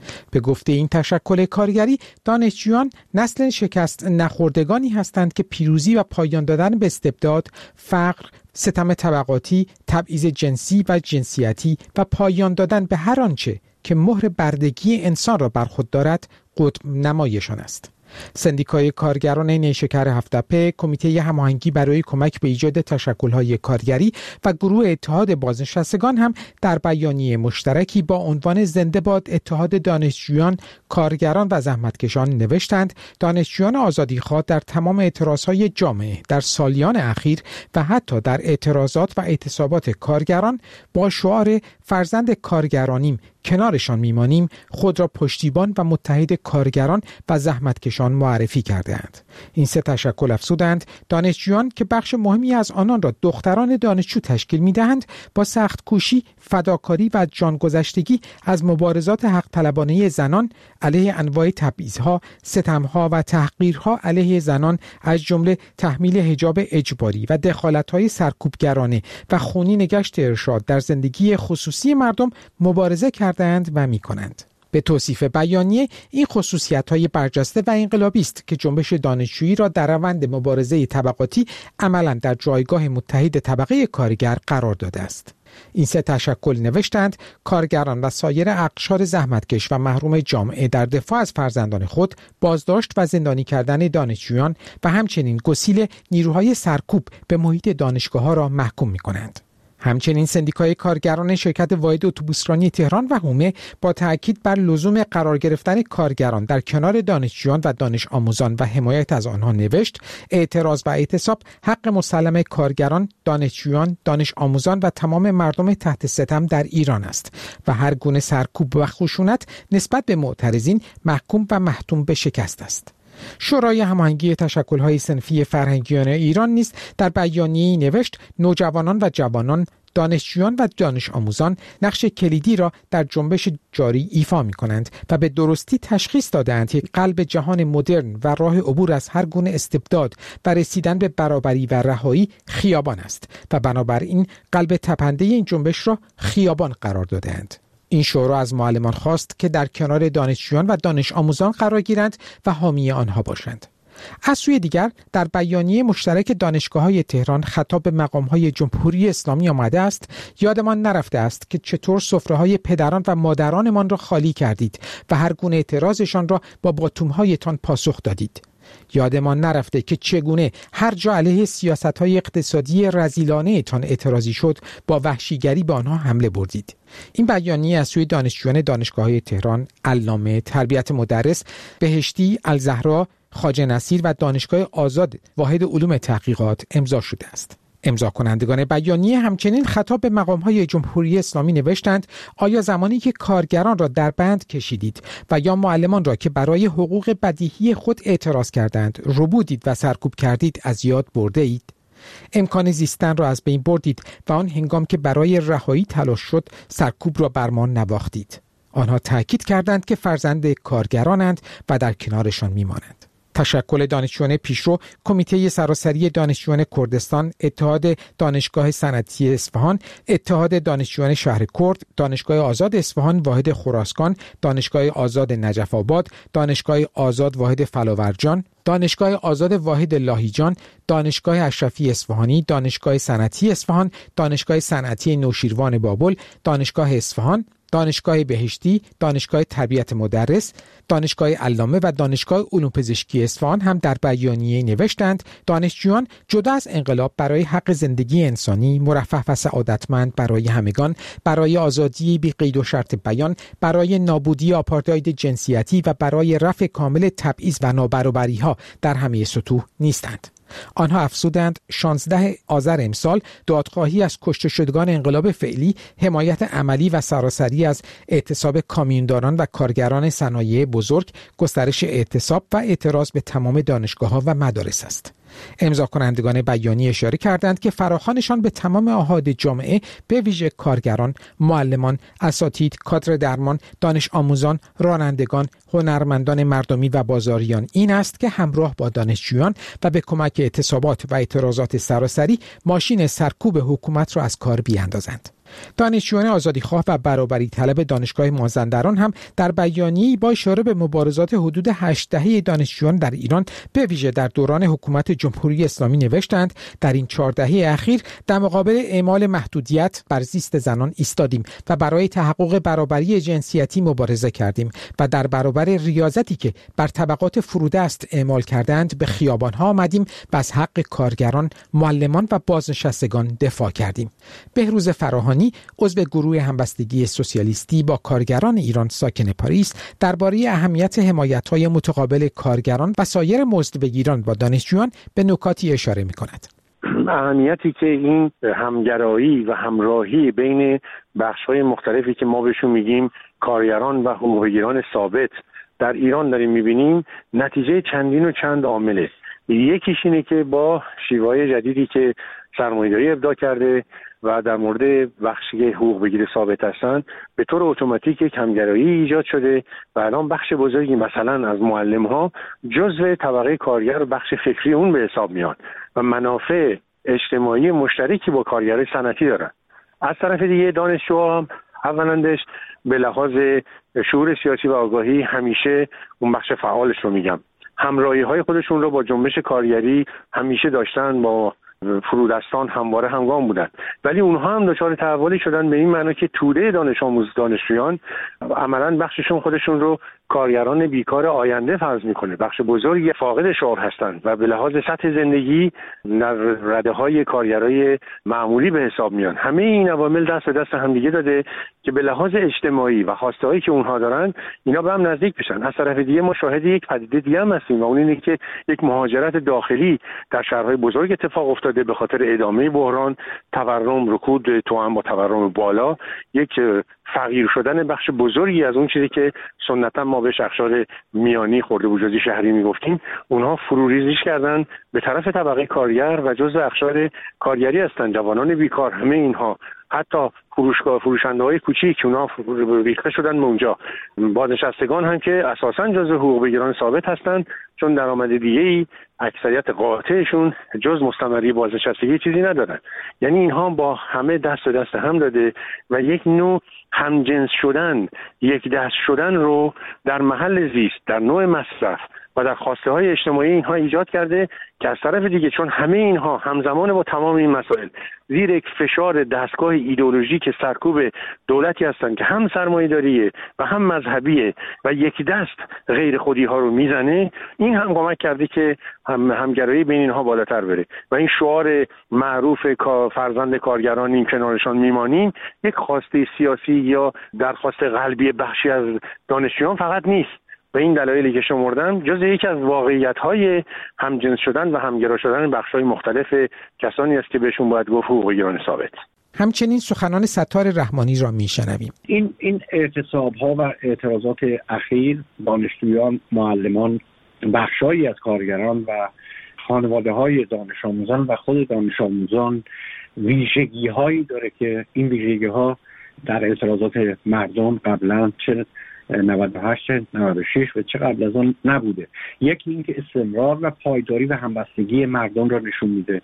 به گفته این تشکل کارگری، دانشجویان نسل شکست نخوردگانی هستند که پیروزی و پایان دادن به استبداد، فقر، ستم طبقاتی، تبعیض جنسی و جنسیتی و پایان دادن به هر آنچه که مهر بردگی انسان را بر خود دارد قطب نمایشان است. سندیکای کارگران نیشکر هفت‌تپه، کمیته هماهنگی برای کمک به ایجاد تشکل‌های کارگری و گروه اتحاد بازنشستگان هم در بیانیه مشترکی با عنوان زنده باد اتحاد دانشجویان، کارگران و زحمتکشان نوشتند دانشجویان آزادیخواه در تمام اعتراضهای جامعه در سالیان اخیر و حتی در اعتراضات و اعتصابات کارگران با شعار فرزند کارگرانیم کنارشان میمانیم خود را پشتیبان و متحد کارگران و زحمتکشان معرفی کردند. این سه تشکل افزودند دانشجویان که بخش مهمی از آنان را دختران دانشجو تشکیل می‌دهند با سخت کوشی، فداکاری و جانگذشتگی از مبارزات حق طلبانه زنان علیه انواع تبعیض‌ها، ستم‌ها و تحقیرها علیه زنان از جمله تحمیل حجاب اجباری و دخالت‌های سرکوبگرانه و خونین گشت ارشاد در زندگی خصوصی مردم مبارزه کردند و می‌کنند. به توصیف بیانیه این خصوصیت‌های برجسته و انقلابی است که جنبش دانشجویی را در روند مبارزه طبقاتی عملاً در جایگاه متحد طبقه کارگر قرار داده است. این سه تشکل نوشتند کارگران و سایر اقشار زحمتکش و محروم جامعه در دفاع از فرزندان خود بازداشت و زندانی کردن دانشجویان و همچنین گسیل نیروهای سرکوب به محیط دانشگاه‌ها را محکوم می‌کنند. همچنین سندیکای کارگران شرکت واحد اتوبوسرانی تهران و حومه با تأکید بر لزوم قرار گرفتن کارگران در کنار دانشجویان و دانش آموزان و حمایت از آنها نوشت اعتراض و اعتصاب حق مسلم کارگران، دانشجویان، دانش آموزان و تمام مردم تحت ستم در ایران است و هر گونه سرکوب و خشونت نسبت به معترضین محکوم و محتوم به شکست است. شورای هماهنگی تشکل‌های صنفی فرهنگیان ایران نیز در بیانیه‌ای نوشت نوجوانان و جوانان، دانشجویان و دانش آموزان نقش کلیدی را در جنبش جاری ایفا می‌کنند و به درستی تشخیص دادند که قلب جهان مدرن و راه عبور از هر گونه استبداد و رسیدن به برابری و رهایی خیابان است و بنابراین قلب تپنده این جنبش را خیابان قرار دادند. این شورا از معلمان خواست که در کنار دانشجویان و دانش آموزان قرار گیرند و حامی آنها باشند. از سوی دیگر در بیانیه مشترک دانشگاه‌های تهران خطاب به مقام‌های جمهوری اسلامی آمده است یادمان نرفته است که چطور سفره‌های پدران و مادرانمان را خالی کردید و هر گونه اعتراضشان را با باتوم‌هایتان پاسخ دادید. یادمان نرفته که چگونه هر جا علیه سیاست‌های اقتصادی رذیلانه تان اعتراضی شد با وحشیگری به آنها حمله بردید. این بیانیه از سوی دانشجویان دانشگاه‌های تهران، علامه، تربیت مدرس، بهشتی، الزهرا، خواجه نصیر و دانشگاه آزاد واحد علوم تحقیقات امضا شده است. امضا کنندگان بیانیه همچنین خطاب به مقام‌های جمهوری اسلامی نوشتند آیا زمانی که کارگران را در بند کشیدید و یا معلمان را که برای حقوق بدیهی خود اعتراض کردند ربودید و سرکوب کردید از یاد برده اید؟ امکان زیستن را از بین بردید و آن هنگام که برای رهایی تلاش شد سرکوب را بر ما نواختید. آنها تأکید کردند که فرزند کارگرانند و در کنارشان میمانند. تشکل دانشجویان پیشرو، کمیته سراسری دانشجویان کردستان، اتحاد دانشگاه صنعتی اصفهان، اتحاد دانشجویان شهر کرد، دانشگاه آزاد اصفهان واحد خراسان، دانشگاه آزاد نجف آباد، دانشگاه آزاد واحد فلاورجان، دانشگاه آزاد واحد لاهیجان، دانشگاه اشرفی اصفهانی، دانشگاه صنعتی اصفهان، دانشگاه صنعتی نوشیروان بابل، دانشگاه اصفهان، دانشگاه بهشتی، دانشگاه تربیت مدرس، دانشگاه علامه و دانشگاه علوم پزشکی اصفهان هم در بیانیه نوشتند دانشجویان جدا از انقلاب برای حق زندگی انسانی مرفه و سعادتمند برای همگان، برای آزادی بی قید و شرط بیان، برای نابودی آپارتاید جنسیتی و برای رفع کامل تبعیض و نابرابری‌ها در همه سطوح نیستند. آنها افزودند شانزده آذر امسال دادخواهی از کشته شدگان انقلاب فعلی، حمایت عملی و سراسری از اعتصاب کامیونداران و کارگران صنایع بزرگ، گسترش اعتصاب و اعتراض به تمام دانشگاه‌ها و مدارس است. امضا کنندگان بیانیه اشاره کردند که فراخوانشان به تمام احاد جامعه به ویژه کارگران، معلمان، اساتید، کادر درمان، دانش آموزان، رانندگان، هنرمندان مردمی و بازاریان این است که همراه با دانشجویان و به کمک اعتصابات و اعتراضات سراسری ماشین سرکوب حکومت را از کار بیاندازند. دانشجویان آزادیخواه و برابری طلب دانشگاه مازندران هم در بیانیه‌ای با اشاره به مبارزات حدود هشت دهه دانشجویان در ایران به ویژه در دوران حکومت جمهوری اسلامی نوشتند در این چهار دهه اخیر در مقابل اعمال محدودیت بر زیست زنان ایستادیم و برای تحقق برابری جنسیتی مبارزه کردیم و در برابر ریاضتی که بر طبقات فرودست اعمال کردند به خیابان‌ها آمدیم و از حق کارگران، معلمان و بازنشستگان دفاع کردیم. بهروز فراهانی عضو گروه همبستگی سوسیالیستی با کارگران ایران ساکن پاریس درباره اهمیت حمایت‌های متقابل کارگران و سایر مزدبگیران با دانشجویان به نکاتی اشاره می‌کند. اهمیتی که این همگرایی و همراهی بین بخش‌های مختلفی که ما بهشون میگیم کارگران و حقوق‌بگیران ثابت در ایران داریم می‌بینیم نتیجه چندین و چند عامله. یکیش اینه که با شیوه‌های جدیدی که سرمایه‌داری ابداع کرده و در مورد بخشی که حقوق بگیر ثابت هستن به طور اتوماتیک یک همگرایی ایجاد شده و الان بخش بزرگی مثلا از معلم‌ها جزء طبقه کارگر و بخش فکری اون به حساب میاد و منافع اجتماعی مشترکی با کارگرای صنعتی دارن. از طرف دیگه دانشجوها هم اولندش به لحاظ شعور سیاسی و آگاهی همیشه اون بخش فعالش رو میگم همراهی‌های خودشون رو با جنبش کارگری همیشه داشتن، با فرودستان همواره همگام بودن، ولی اونها هم دچار تحولی شدن به این معنی که توده دانش آموز دانشجویان عملاً بخششون خودشون رو کارگران بیکار آینده فرض میکنه، بخش بزرگی فاقد شعور هستند و به لحاظ سطح زندگی در رده‌های کارگرای معمولی به حساب میان. همه این عوامل دست به دست هم دیگه داده که به لحاظ اجتماعی و خواسته‌هایی که اونها دارن اینا به هم نزدیک بشن. از طرف دیگه ما شاهد یک پدیده دیگه هم هستیم و اون اینه که یک مهاجرت داخلی در شهرهای بزرگ اتفاق افتاده به خاطر ادامه بحران، تورم، رکود توأم با تورم بالا، یک فقیر شدن بخش بزرگی از اون چیزی که سنتا ما بهش اقشار میانی خرده بورژوازی شهری میگفتیم، اونها فروریزیش کردن به طرف طبقه کارگر و جزء اقشار کارگری هستن. جوانان بیکار، همه اینها، حتی فروشگاه فروشنده‌های کوچیک اونها ریخته شدن به اونجا. بازنشستگان هم که اساساً جزء حقوق بگیران ثابت هستن چون درآمد دیگه‌ای اکثریت قاطعشون جز مستمری بازنشستگی چیزی ندارن. یعنی اینها با همه دست به دست هم داده و یک نوع همجنس شدن، یک دست شدن رو در محل زیست، در نوع مصرف و در خواسته های اجتماعی اینها ایجاد کرده که از طرف دیگه چون همه اینها همزمان با تمام این مسائل زیر یک فشار دستگاه ایدئولوژیک سرکوب دولتی هستن که هم سرمایه‌داریه و هم مذهبیه و یک دست غیر خودی ها رو میزنه، این هم کمک کرده که هم همگرایی بین اینها بالاتر بره و این شعار معروف فرزند کارگرانیم کنارشان میمانیم یک خواسته سیاسی یا درخواست قلبی بخشی از دانشجویان فقط نیست. و این دلایلی که شمردم جزء یکی از واقعیت‌های همجنس شدن و همگرا شدن بخش‌های مختلف کسانی است که بهشون باید گفت حقوق بگیران ثابت. همچنین سخنان ستار رحمانی را میشنویم. این این اعتصاب‌ها و اعتراضات اخیر دانشجویان، معلمان، بخشایی از کارگران و خانواده‌های دانش آموزان و خود دانش آموزان ویژگی‌هایی داره که این ویژگی‌ها در اعتراضات مردم قبلا چه نود و هشت نود و شش و چه قبل از آن نبوده. یکی این که استمرار و پایداری و همبستگی مردم را نشون میده.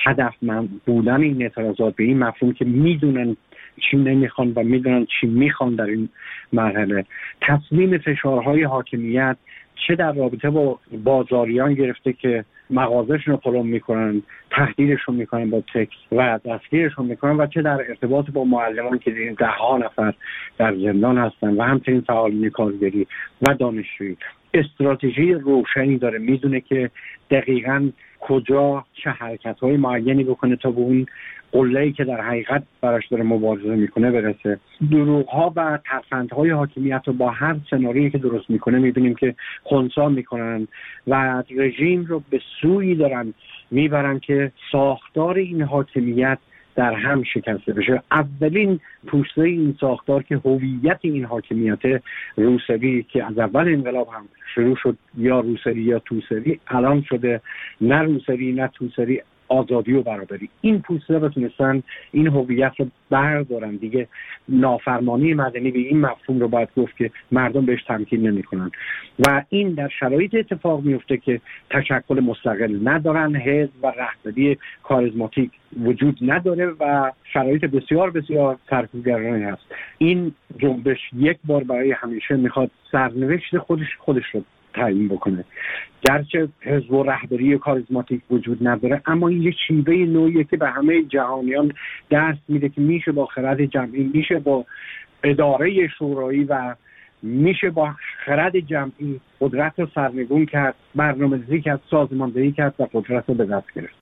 هدفمند بودن این اعتراضات به این مفهوم که میدونن چی نمیخوان و میدونن چی میخوان در این مرحله. تسلیم فشارهای حاکمیت چه در رابطه با بازاریان گرفته که مغازه‌شون رو پلم میکنن، تهدیدشون میکنن با تکس و دستگیرشون میکنن و چه در ارتباط با معلمان که دیدیم ده ها نفر در زندان هستن و همچنین فعالین کارگری و دانشجویی. استراتژی روشنی داره، میدونه که دقیقاً کجا چه حرکت‌های معینی بکنه تا به اون قله‌ای که در حقیقت براش داره مبارزه میکنه برسه. دروغ‌ها و ترفندهای حاکمیت رو با هر سناریویی که درست میکنه میبینیم که خنثی میکنن و رژیم رو به سویی دارن میبرن که ساختار این حاکمیت در هم شکسته بشه. اولین پوسته این ساختار که هویت این حاکمیت روسری که از اول انقلاب هم شروع شد یا روسری یا توسری، الان شده نه روسری نه توسری، آزادی و برابری. این پوسته‌ها تونستن این هویت رو بردارن دیگه. نافرمانی مدنی به این مفهوم رو باید گفت که مردم بهش تمکین نمی‌کنن و این در شرایط اتفاق میفته که تشکل مستقل ندارن، حزب و رهبری کاریزماتیک وجود نداره و شرایط بسیار بسیار سرکوبگرانه هست. این جنبش یک بار برای همیشه میخواد سرنوشت خودش خودش رو تعیین بکنه. گرچه حزب و رهبری کاریزماتیک وجود نداره، اما این یه شیوه نوعیه که به همه جهانیان دست میده که میشه با خرد جمعی، میشه با اداره شورایی و میشه با خرد جمعی قدرت رو سرنگون کرد، برنامه‌ریزی کرد، سازماندهی کرد و قدرت رو به دست گرفت.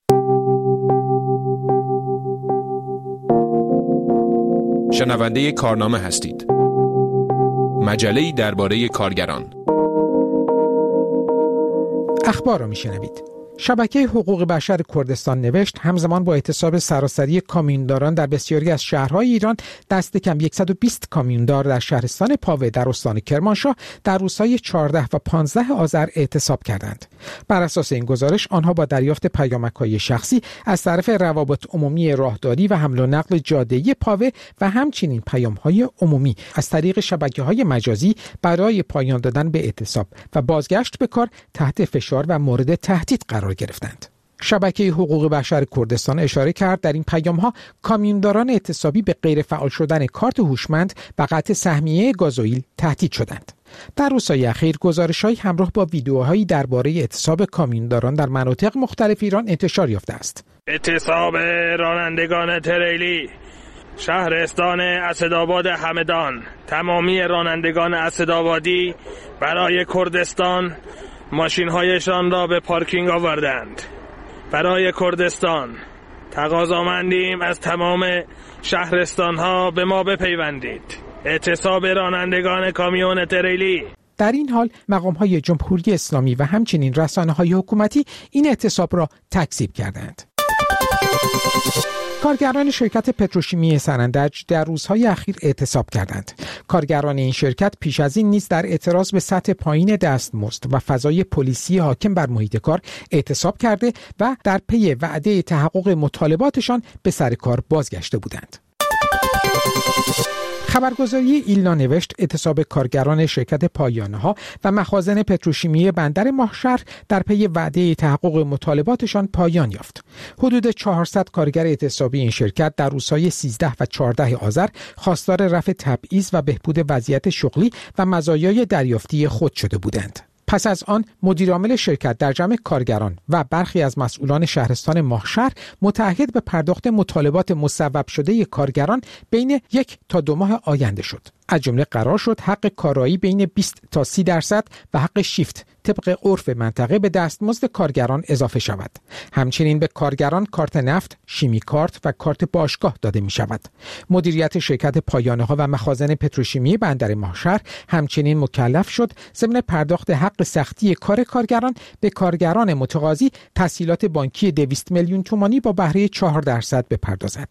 شنونده کارنامه هستید. مجله‌ای درباره کارگران. اخبار را میشنوید. شبکه حقوق بشر کردستان نوشت همزمان با اعتصاب سراسری کامیونداران در بسیاری از شهرهای ایران، دست کم صد و بیست کامیوندار در شهرستان پاوه در استان کرمانشاه در روزهای چهارده و پانزده آذر اعتصاب کردند. بر اساس این گزارش آنها با دریافت پیامک‌های شخصی از طرف روابط عمومی راهداری و حمل و نقل جاده‌ای پاوه و همچنین پیام‌های عمومی از طریق شبکه‌های مجازی برای پایان دادن به اعتصاب و بازگشت به کار تحت فشار و مورد تهدید قرار گرفتند. شبکه حقوق بشر کردستان اشاره کرد در این پیام‌ها کامیونداران اعتصابی به غیر فعال شدن کارت هوشمند و قطع سهمیه گازوئیل تهدید شدند. در روزهای اخیر گزارش‌های همراه با ویدیوهایی درباره اعتصاب کامیونداران در مناطق مختلف ایران انتشار یافته است. اعتصاب رانندگان تریلی شهرستان اسدآباد همدان. تمامی رانندگان اسدآبادی برای کردستان ماشین‌هایشان را به پارکینگ آوردند. برای کردستان تقاضامندیم از تمام شهرستان‌ها به ما بپیوندید. اعتصاب رانندگان کامیون تریلی. در این حال مقام‌های جمهوری اسلامی و همچنین رسانه‌های حکومتی این اعتصاب را تکذیب کردند. کارگران شرکت پتروشیمی سنندج در روزهای اخیر اعتصاب کردند. کارگران این شرکت پیش از این نیز در اعتراض به سطح پایین دستمزد و فضای پلیسی حاکم بر محیط کار اعتصاب کرده و در پی وعده تحقق مطالباتشان به سر کار بازگشته بودند. خبرگزاری ایلنا نوشت اعتصاب کارگران شرکت پایانه‌ها و مخازن پتروشیمی بندر ماهشهر در پی وعده تحقق مطالباتشان پایان یافت. حدود چهارصد کارگر اعتصابی این شرکت در روزهای سیزده و چهارده آذر خواستار رفع تبعیض و بهبود وضعیت شغلی و مزایای دریافتی خود شده بودند. پس از آن مدیرعامل شرکت در جمع کارگران و برخی از مسئولان شهرستان ماهشهر متعهد به پرداخت مطالبات مصوب شده کارگران بین یک تا دو ماه آینده شد. از جمله قرار شد حق کارایی بین بیست تا سی درصد و حق شیفت طبق عرف منطقه به دستمزد کارگران اضافه شود. همچنین به کارگران کارت نفت، شیمی کارت و کارت باشگاه داده می شود. مدیریت شرکت پایانه‌ها و مخازن پتروشیمی بندر ماهشهر همچنین مکلف شد ضمن پرداخت حق سختی کار کارگران به کارگران متقاضی تسهیلات بانکی دویست میلیون تومانی با بهره چهار درصد بپردازد.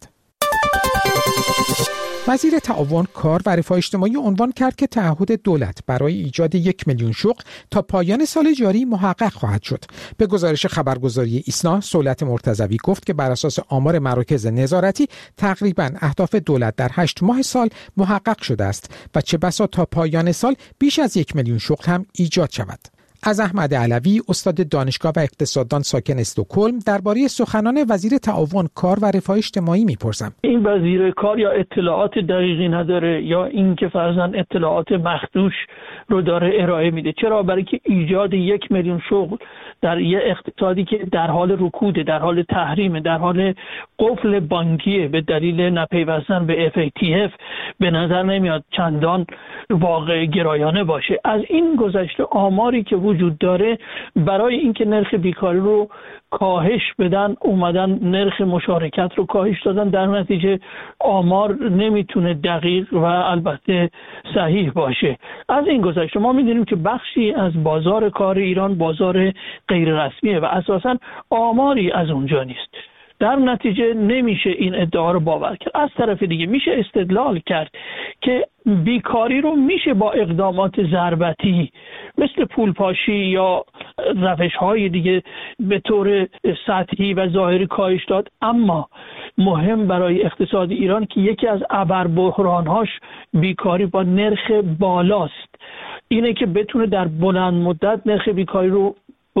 وزیر تعاون، کار و رفاه اجتماعی عنوان کرد که تعهد دولت برای ایجاد یک میلیون شغل تا پایان سال جاری محقق خواهد شد. به گزارش خبرگزاری ایسنا، سهولت مرتضوی گفت که بر اساس آمار مراکز نظارتی تقریباً اهداف دولت در هشت ماه سال محقق شده است و چه بسا تا پایان سال بیش از یک میلیون شغل هم ایجاد شود. از احمد علوی، استاد دانشگاه و اقتصاددان ساکن استکهلم، درباره سخنان وزیر تعاون، کار و رفاه اجتماعی میپرسم. این وزیر کار یا اطلاعات دقیقی نداره یا اینکه فرضاً اطلاعات مخدوش رو داره ارائه میده. چرا؟ برای که ایجاد یک میلیون شغل در یه اقتصادی که در حال رکوده، در حال تحریم، در حال قفل بانکیه به دلیل نپیوستن به اف ای تی اف به نظر نمیاد چندان واقع گرایانه باشه. از این گذشته آماری که وجود داره برای اینکه نرخ بیکاری رو کاهش بدن اومدن نرخ مشارکت رو کاهش دادن، در نتیجه آمار نمیتونه دقیق و البته صحیح باشه. از این گذشته ما میدونیم که بخشی از بازار کار ایران بازار غیر رسمیه و اساساً آماری از اونجا نیست. در نتیجه نمیشه این ادعا رو باور کرد. از طرف دیگه میشه استدلال کرد که بیکاری رو میشه با اقدامات ضربتی مثل پولپاشی یا روش‌های دیگه به طور سطحی و ظاهری کاهش داد، اما مهم برای اقتصاد ایران که یکی از ابربحران‌هاش بیکاری با نرخ بالاست، اینه که بتونه در بلند مدت نرخ بیکاری رو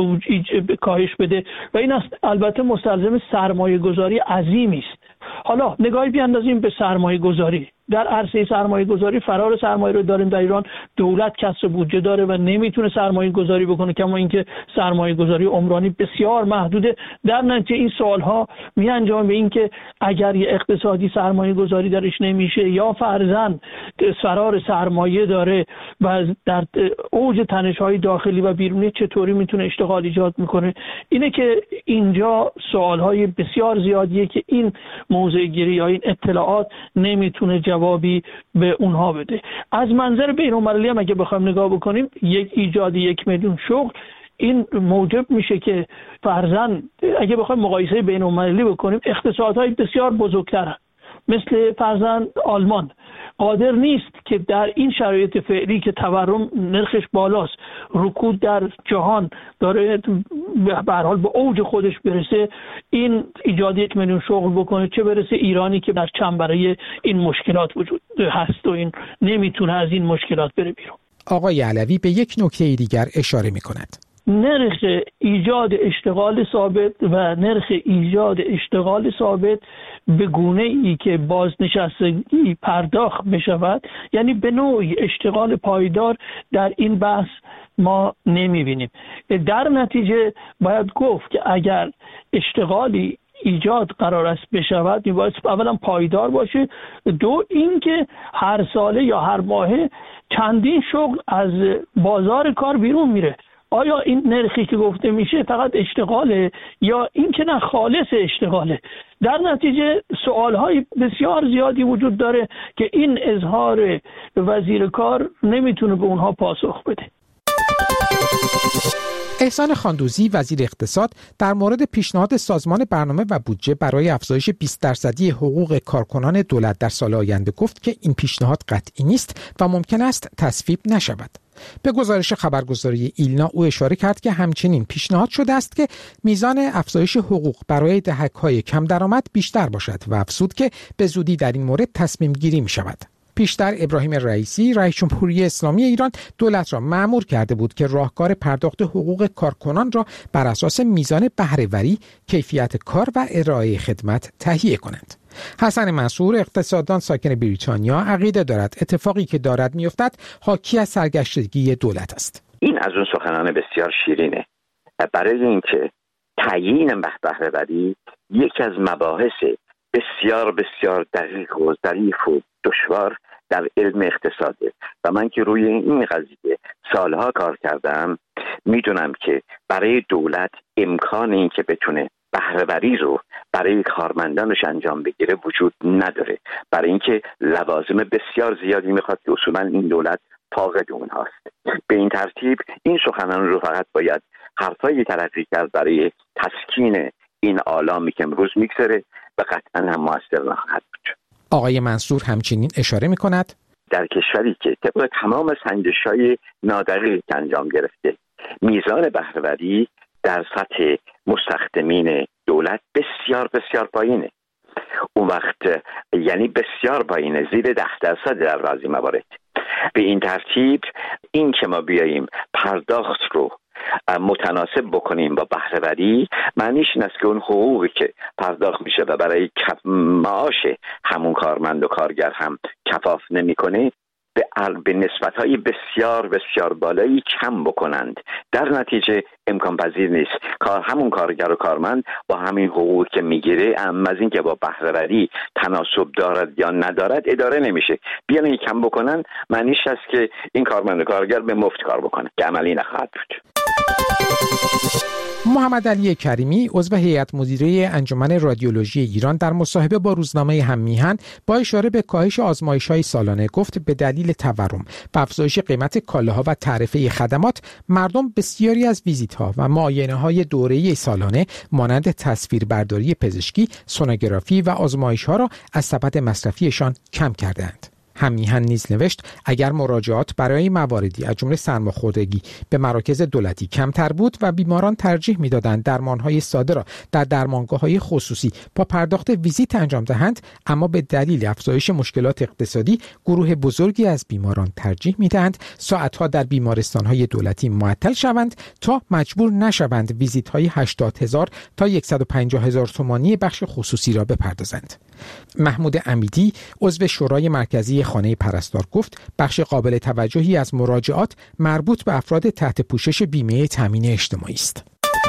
کاهش بده و این است البته مستلزم سرمایه گذاری عظیمی است. حالا نگاهی بیاندازیم به سرمایه گذاری. در عرصه سرمایه گذاری فرار سرمایه رو داریم در ایران. دولت کسر بودجه داره و نمیتونه سرمایه گذاری بکنه، کما اینکه سرمایه گذاری عمرانی بسیار محدوده. در نتیجه این سوالها می انجامه به این که اگر یه اقتصادی سرمایه گذاری درش نمیشه یا فرضاً فرار سرمایه داره و در اوج تنش‌های داخلی و بیرونی چطوری میتونه اشتغال ایجاد میکنه. اینه که اینجا سوالهای بسیار زیادیه که این موضع گیری یا این اطلاعات نمیتونه جوابی به اونها بده. از منظر بین‌المللی هم اگه بخوایم نگاه بکنیم، یک ایجاد یک میلیون شغل این موجب میشه که فرضاً اگه بخوایم مقایسه بین‌المللی بکنیم، اقتصادهای بسیار بزرگتر مثل فرضاً آلمان قادر نیست که در این شرایط فعلی که تورم نرخش بالاست، رکود در جهان داره به هر حال به اوج خودش برسه، این ایجاد یک میلیون شغل بکنه، چه برسه ایرانی که در چنبره این مشکلات وجود هست و این نمیتونه از این مشکلات بره بیرون. آقای علوی به یک نکته دیگر اشاره می‌کند. نرخ ایجاد اشتغال ثابت و نرخ ایجاد اشتغال ثابت به گونه ای که بازنشستگی پرداخت بشود، یعنی به نوعی اشتغال پایدار، در این بحث ما نمیبینیم. در نتیجه باید گفت که اگر اشتغالی ایجاد قرار است بشود، میباید اولا پایدار باشه، دو اینکه هر ساله یا هر ماهه چندین شغل از بازار کار بیرون میره. آیا این نرخی که گفته میشه فقط اشتغاله یا این که نه خالص اشتغاله؟ در نتیجه سوالهای بسیار زیادی وجود داره که این اظهار وزیر کار نمیتونه به اونها پاسخ بده. احسان خاندوزی وزیر اقتصاد در مورد پیشنهاد سازمان برنامه و بودجه برای افزایش بیست درصدی حقوق کارکنان دولت در سال آینده گفت که این پیشنهاد قطعی نیست و ممکن است تصویب نشود. به گزارش خبرگزاری ایلنا او اشاره کرد که همچنین پیشنهاد شده است که میزان افزایش حقوق برای دهک‌های کم درآمد بیشتر باشد و افزود که به زودی در این مورد تصمیم گیری می شود. پیشتر ابراهیم رئیسی رئیس جمهوری اسلامی ایران دولت را مأمور کرده بود که راهکار پرداخت حقوق کارکنان را بر اساس میزان بهره‌وری، کیفیت کار و ارائه خدمت تهیه کنند. حسن منصور اقتصاددان ساکن بریتانیا عقیده دارد اتفاقی که دارد میافتد حاکی از سرگشتگی دولت است. این از اون سخنان بسیار شیرینه برای اینکه تعیین بهره‌وری یکی از مباحث بسیار بسیار دقیق و ظریف و دشوار در علم اقتصاده و من که روی این قضیه سالها کار کردم میدونم که برای دولت امکان این که بتونه بهره‌وری رو برای کارمندانش انجام بگیره وجود نداره، برای اینکه لوازم بسیار زیادی میخواد که اصولا این دولت فاقد اونهاست. به این ترتیب این سخنان رو فقط باید حرفایی تلقی کرد برای تسکین این آلامی که امروز میگذره و قطعا هم موثر نخواهد بود. آقای منصور همچنین اشاره میکند در کشوری که طبق تمام سنجش‌های نادقیقی که انجام گرفته میزان بهره‌وری در سطح مستخدمین دولت بسیار بسیار پایینه، اون وقت یعنی بسیار پایینه، زیر ده درصد در بعضی موارد. به این ترتیب این که ما بیاییم پرداخت رو متناسب بکنیم با بهره‌وری، معنیش این است که اون حقوقی که پرداخت میشه و برای معاش همون کارمند و کارگر هم کفاف نمیکنه به نسبت‌های بسیار بسیار بالایی کم بکنند. در نتیجه امکان پذیر نیست کار همون کارگر و کارمند با همین حقوقی که میگیره اما از این که با بهره‌وری تناسب دارد یا ندارد اداره نمیشه. بیان این کم بکنن معنیش است که این کارمند و کارگر به مفت کار بکنه که عملی نخواهد بود. محمد علی کریمی عضو هیئت مدیره انجمن رادیولوژی ایران در مصاحبه با روزنامه هم‌میهن با اشاره به کاهش آزمایش‌های سالانه گفت به دلیل تورم و افزایش قیمت کالاها و تعرفه خدمات مردم بسیاری از ویزیت‌ها و معاینه‌های دوره‌ای سالانه مانند تصویربرداری پزشکی، سونوگرافی و آزمایش‌ها را از سبد مصرفیشان کم کردند. هم‌میهن نیز نوشت اگر مراجعات برای مواردی از جمله سرماخوردگی به مراکز دولتی کمتر بود و بیماران ترجیح می‌دادند درمان‌های ساده را در درمانگاه‌های خصوصی با پرداخت ویزیت انجام دهند، اما به دلیل افزایش مشکلات اقتصادی گروه بزرگی از بیماران ترجیح می‌دهند ساعت‌ها در بیمارستان‌های دولتی معطل شوند تا مجبور نشوند ویزیت‌های هشتاد هزار تا صد و پنجاه هزار تومانی بخش خصوصی را بپردازند. محمود امیدی عضو شورای مرکزی خانه پرستار گفت بخش قابل توجهی از مراجعات مربوط به افراد تحت پوشش بیمه تامین اجتماعی است.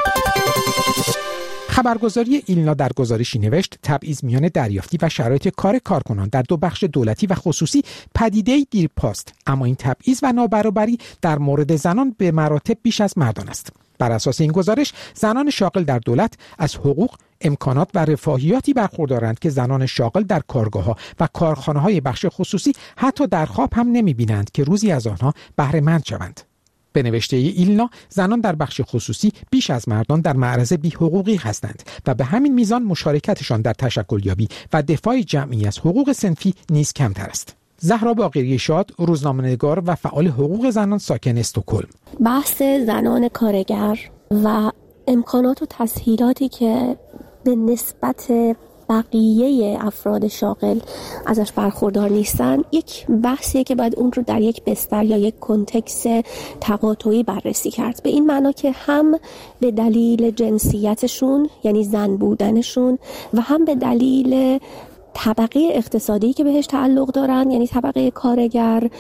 خبرگزاری ایلنا در گزارشی نوشت تبعیض میان دریافتی و شرایط کار کارکنان در دو بخش دولتی و خصوصی پدیده‌ای دیرپاست، اما این تبعیض و نابرابری در مورد زنان به مراتب بیش از مردان است. بر اساس این گزارش زنان شاغل در دولت از حقوق، امکانات و رفاهیاتی برخوردارند که زنان شاغل در کارگاه‌ها و کارخانه‌های بخش خصوصی حتی در خواب هم نمی‌بینند که روزی از آنها بهره مند شوند. به نوشته ایلنا زنان در بخش خصوصی بیش از مردان در معرض بی‌حقوقی هستند و به همین میزان مشارکتشان در تشکل‌یابی و دفاع جمعی از حقوق صنفی نیز کمتر است. زهرا باقری شاد روزنامه‌نگار و فعال حقوق زنان ساکن استکهلم. بحث زنان کارگر و امکانات و تسهیلاتی که به نسبت بقیه افراد شاغل ازش برخوردار نیستن یک بحثیه که باید اون رو در یک بستر یا یک کنتکست تقاطعی بررسی کرد، به این معنا که هم به دلیل جنسیتشون یعنی زن بودنشون و هم به دلیل طبقه اقتصادی که بهش تعلق دارن یعنی طبقه کارگر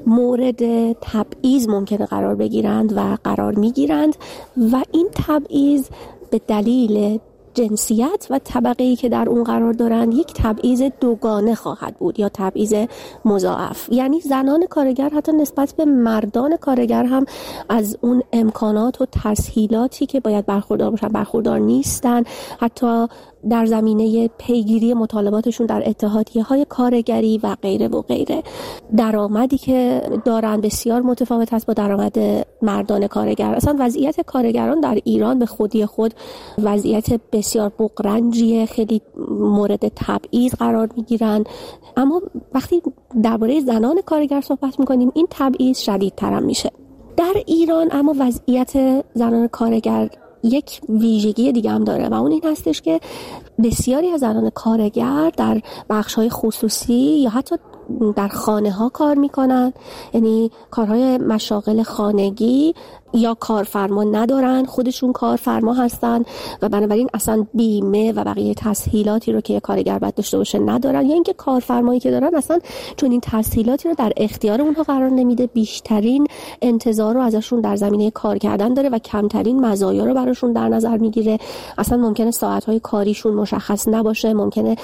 مورد تبعیض ممکنه قرار بگیرند و قرار میگیرند و این تبعیض به دلیل جنسیت و طبقه‌ای که در اون قرار دارند یک تبعیض دوگانه خواهد بود یا تبعیض مضاعف، یعنی زنان کارگر حتی نسبت به مردان کارگر هم از اون امکانات و تسهیلاتی که باید برخوردار باشن برخوردار نیستن، حتی در زمینه پیگیری مطالباتشون در اتحادیه‌های کارگری و غیره و غیره. درآمدی که دارن بسیار متفاوت است با درآمد مردان کارگر. اصلا وضعیت کارگران در ایران به خودی خود وضعیت بسیار بغرنجیه، خیلی مورد تبعیض قرار میگیرن، اما وقتی درباره زنان کارگر صحبت میکنیم این تبعیض شدیدتر هم میشه. در ایران اما وضعیت زنان کارگر یک ویژگی دیگه هم داره و اون این هستش که بسیاری از زنان کارگر در بخش‌های خصوصی یا حتی در خانه ها کار میکنن، یعنی کارهای مشاغل خانگی یا کارفرما ندارن، خودشون کارفرما هستن و بنابراین اصلا بیمه و بقیه تسهیلاتی رو که کارگر باید داشته باشه ندارن، یا اینکه کارفرمایی که دارن اصلا چون این تسهیلاتی رو در اختیار اونها قرار نمیده، بیشترین انتظار رو ازشون در زمینه کار کردن داره و کمترین مزایا رو براشون در نظر میگیره. اصلا ممکنه ساعت‌های کاریشون مشخص نباشه، ممکنه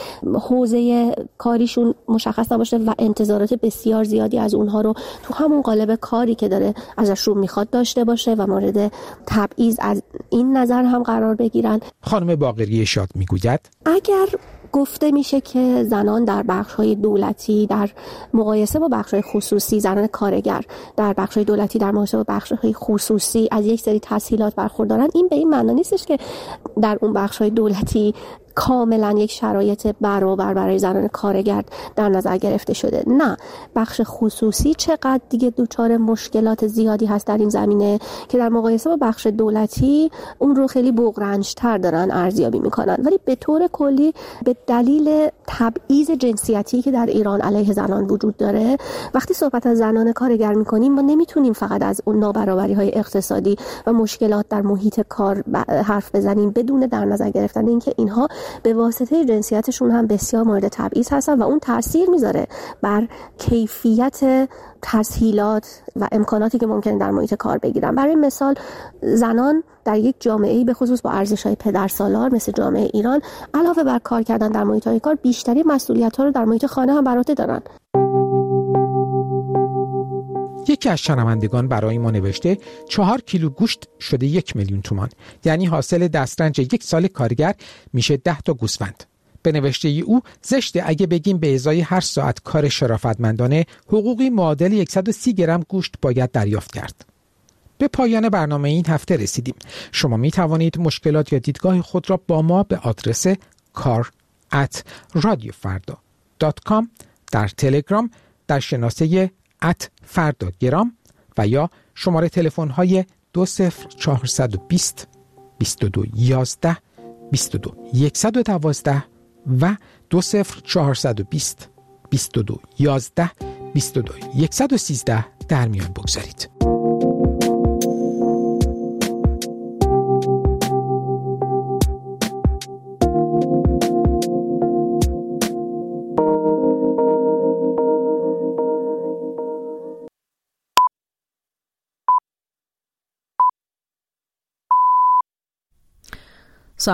حوزه کاریشون مشخص نباشه و انتظارات بسیار زیادی از اونها رو تو همون قالب کاری که داره ازشون میخواد داشته باشه و مورد تبعیض از این نظر هم قرار بگیرن. خانم باقری شاد میگوید اگر گفته میشه که زنان در بخش‌های دولتی در مقایسه با بخش‌های خصوصی، زنان کارگر در بخش‌های دولتی در مقایسه با بخش‌های خصوصی از یک سری تسهیلات برخوردارن، این به این معنی نیستش که در اون بخش‌های دولتی کاملا یک شرایط برابر برای زنان کارگر در نظر گرفته شده. نه، بخش خصوصی چقدر دیگه دوچار مشکلات زیادی هست در این زمینه که در مقایسه با بخش دولتی اون رو خیلی بغرنج‌تر دارن ارزیابی میکنن، ولی به طور کلی به دلیل تبعیض جنسیتی که در ایران علیه زنان وجود داره، وقتی صحبت از زنان کارگر میکنیم ما نمیتونیم فقط از اون نابرابری‌های اقتصادی و مشکلات در محیط کار حرف بزنیم بدون در نظر گرفتن اینکه اینها به واسطه جنسیتشون هم بسیار مورد تبعیض هستن و اون تاثیر میذاره بر کیفیت تسهیلات و امکاناتی که ممکنه در محیط کار بگیرن. برای مثال زنان در یک جامعه‌ای به خصوص با ارزش‌های پدرسالار مثل جامعه ایران علاوه بر کار کردن در محیط‌های کار بیشتری مسئولیت‌ها رو در محیط خانه هم بر عهده دارن. یک یکی از شنوندگان برای ما نوشته چهار کیلو گوشت شده یک میلیون تومان، یعنی حاصل دسترنج یک سال کارگر میشه ده تا گوسفند. به نوشته او زشته اگه بگیم به ازای هر ساعت کار شرافتمندانه حقوقی معادل صد و سی گرم گوشت باید دریافت کرد. به پایان برنامه این هفته رسیدیم. شما می توانید مشکلات یا دیدگاه خود را با ما به آدرس کار ات رادیو فردا دات کام در تلگرام در شناسه ات فردا گرام و یا شماره تلفن های دو صفر چهارصد و بیست بیست و دو یازده بیست و دو صد و دوازده و دو صفر چهارصد و بیست بیست و دو یازده بیست و دو صد و سیزده در میان بگذارید.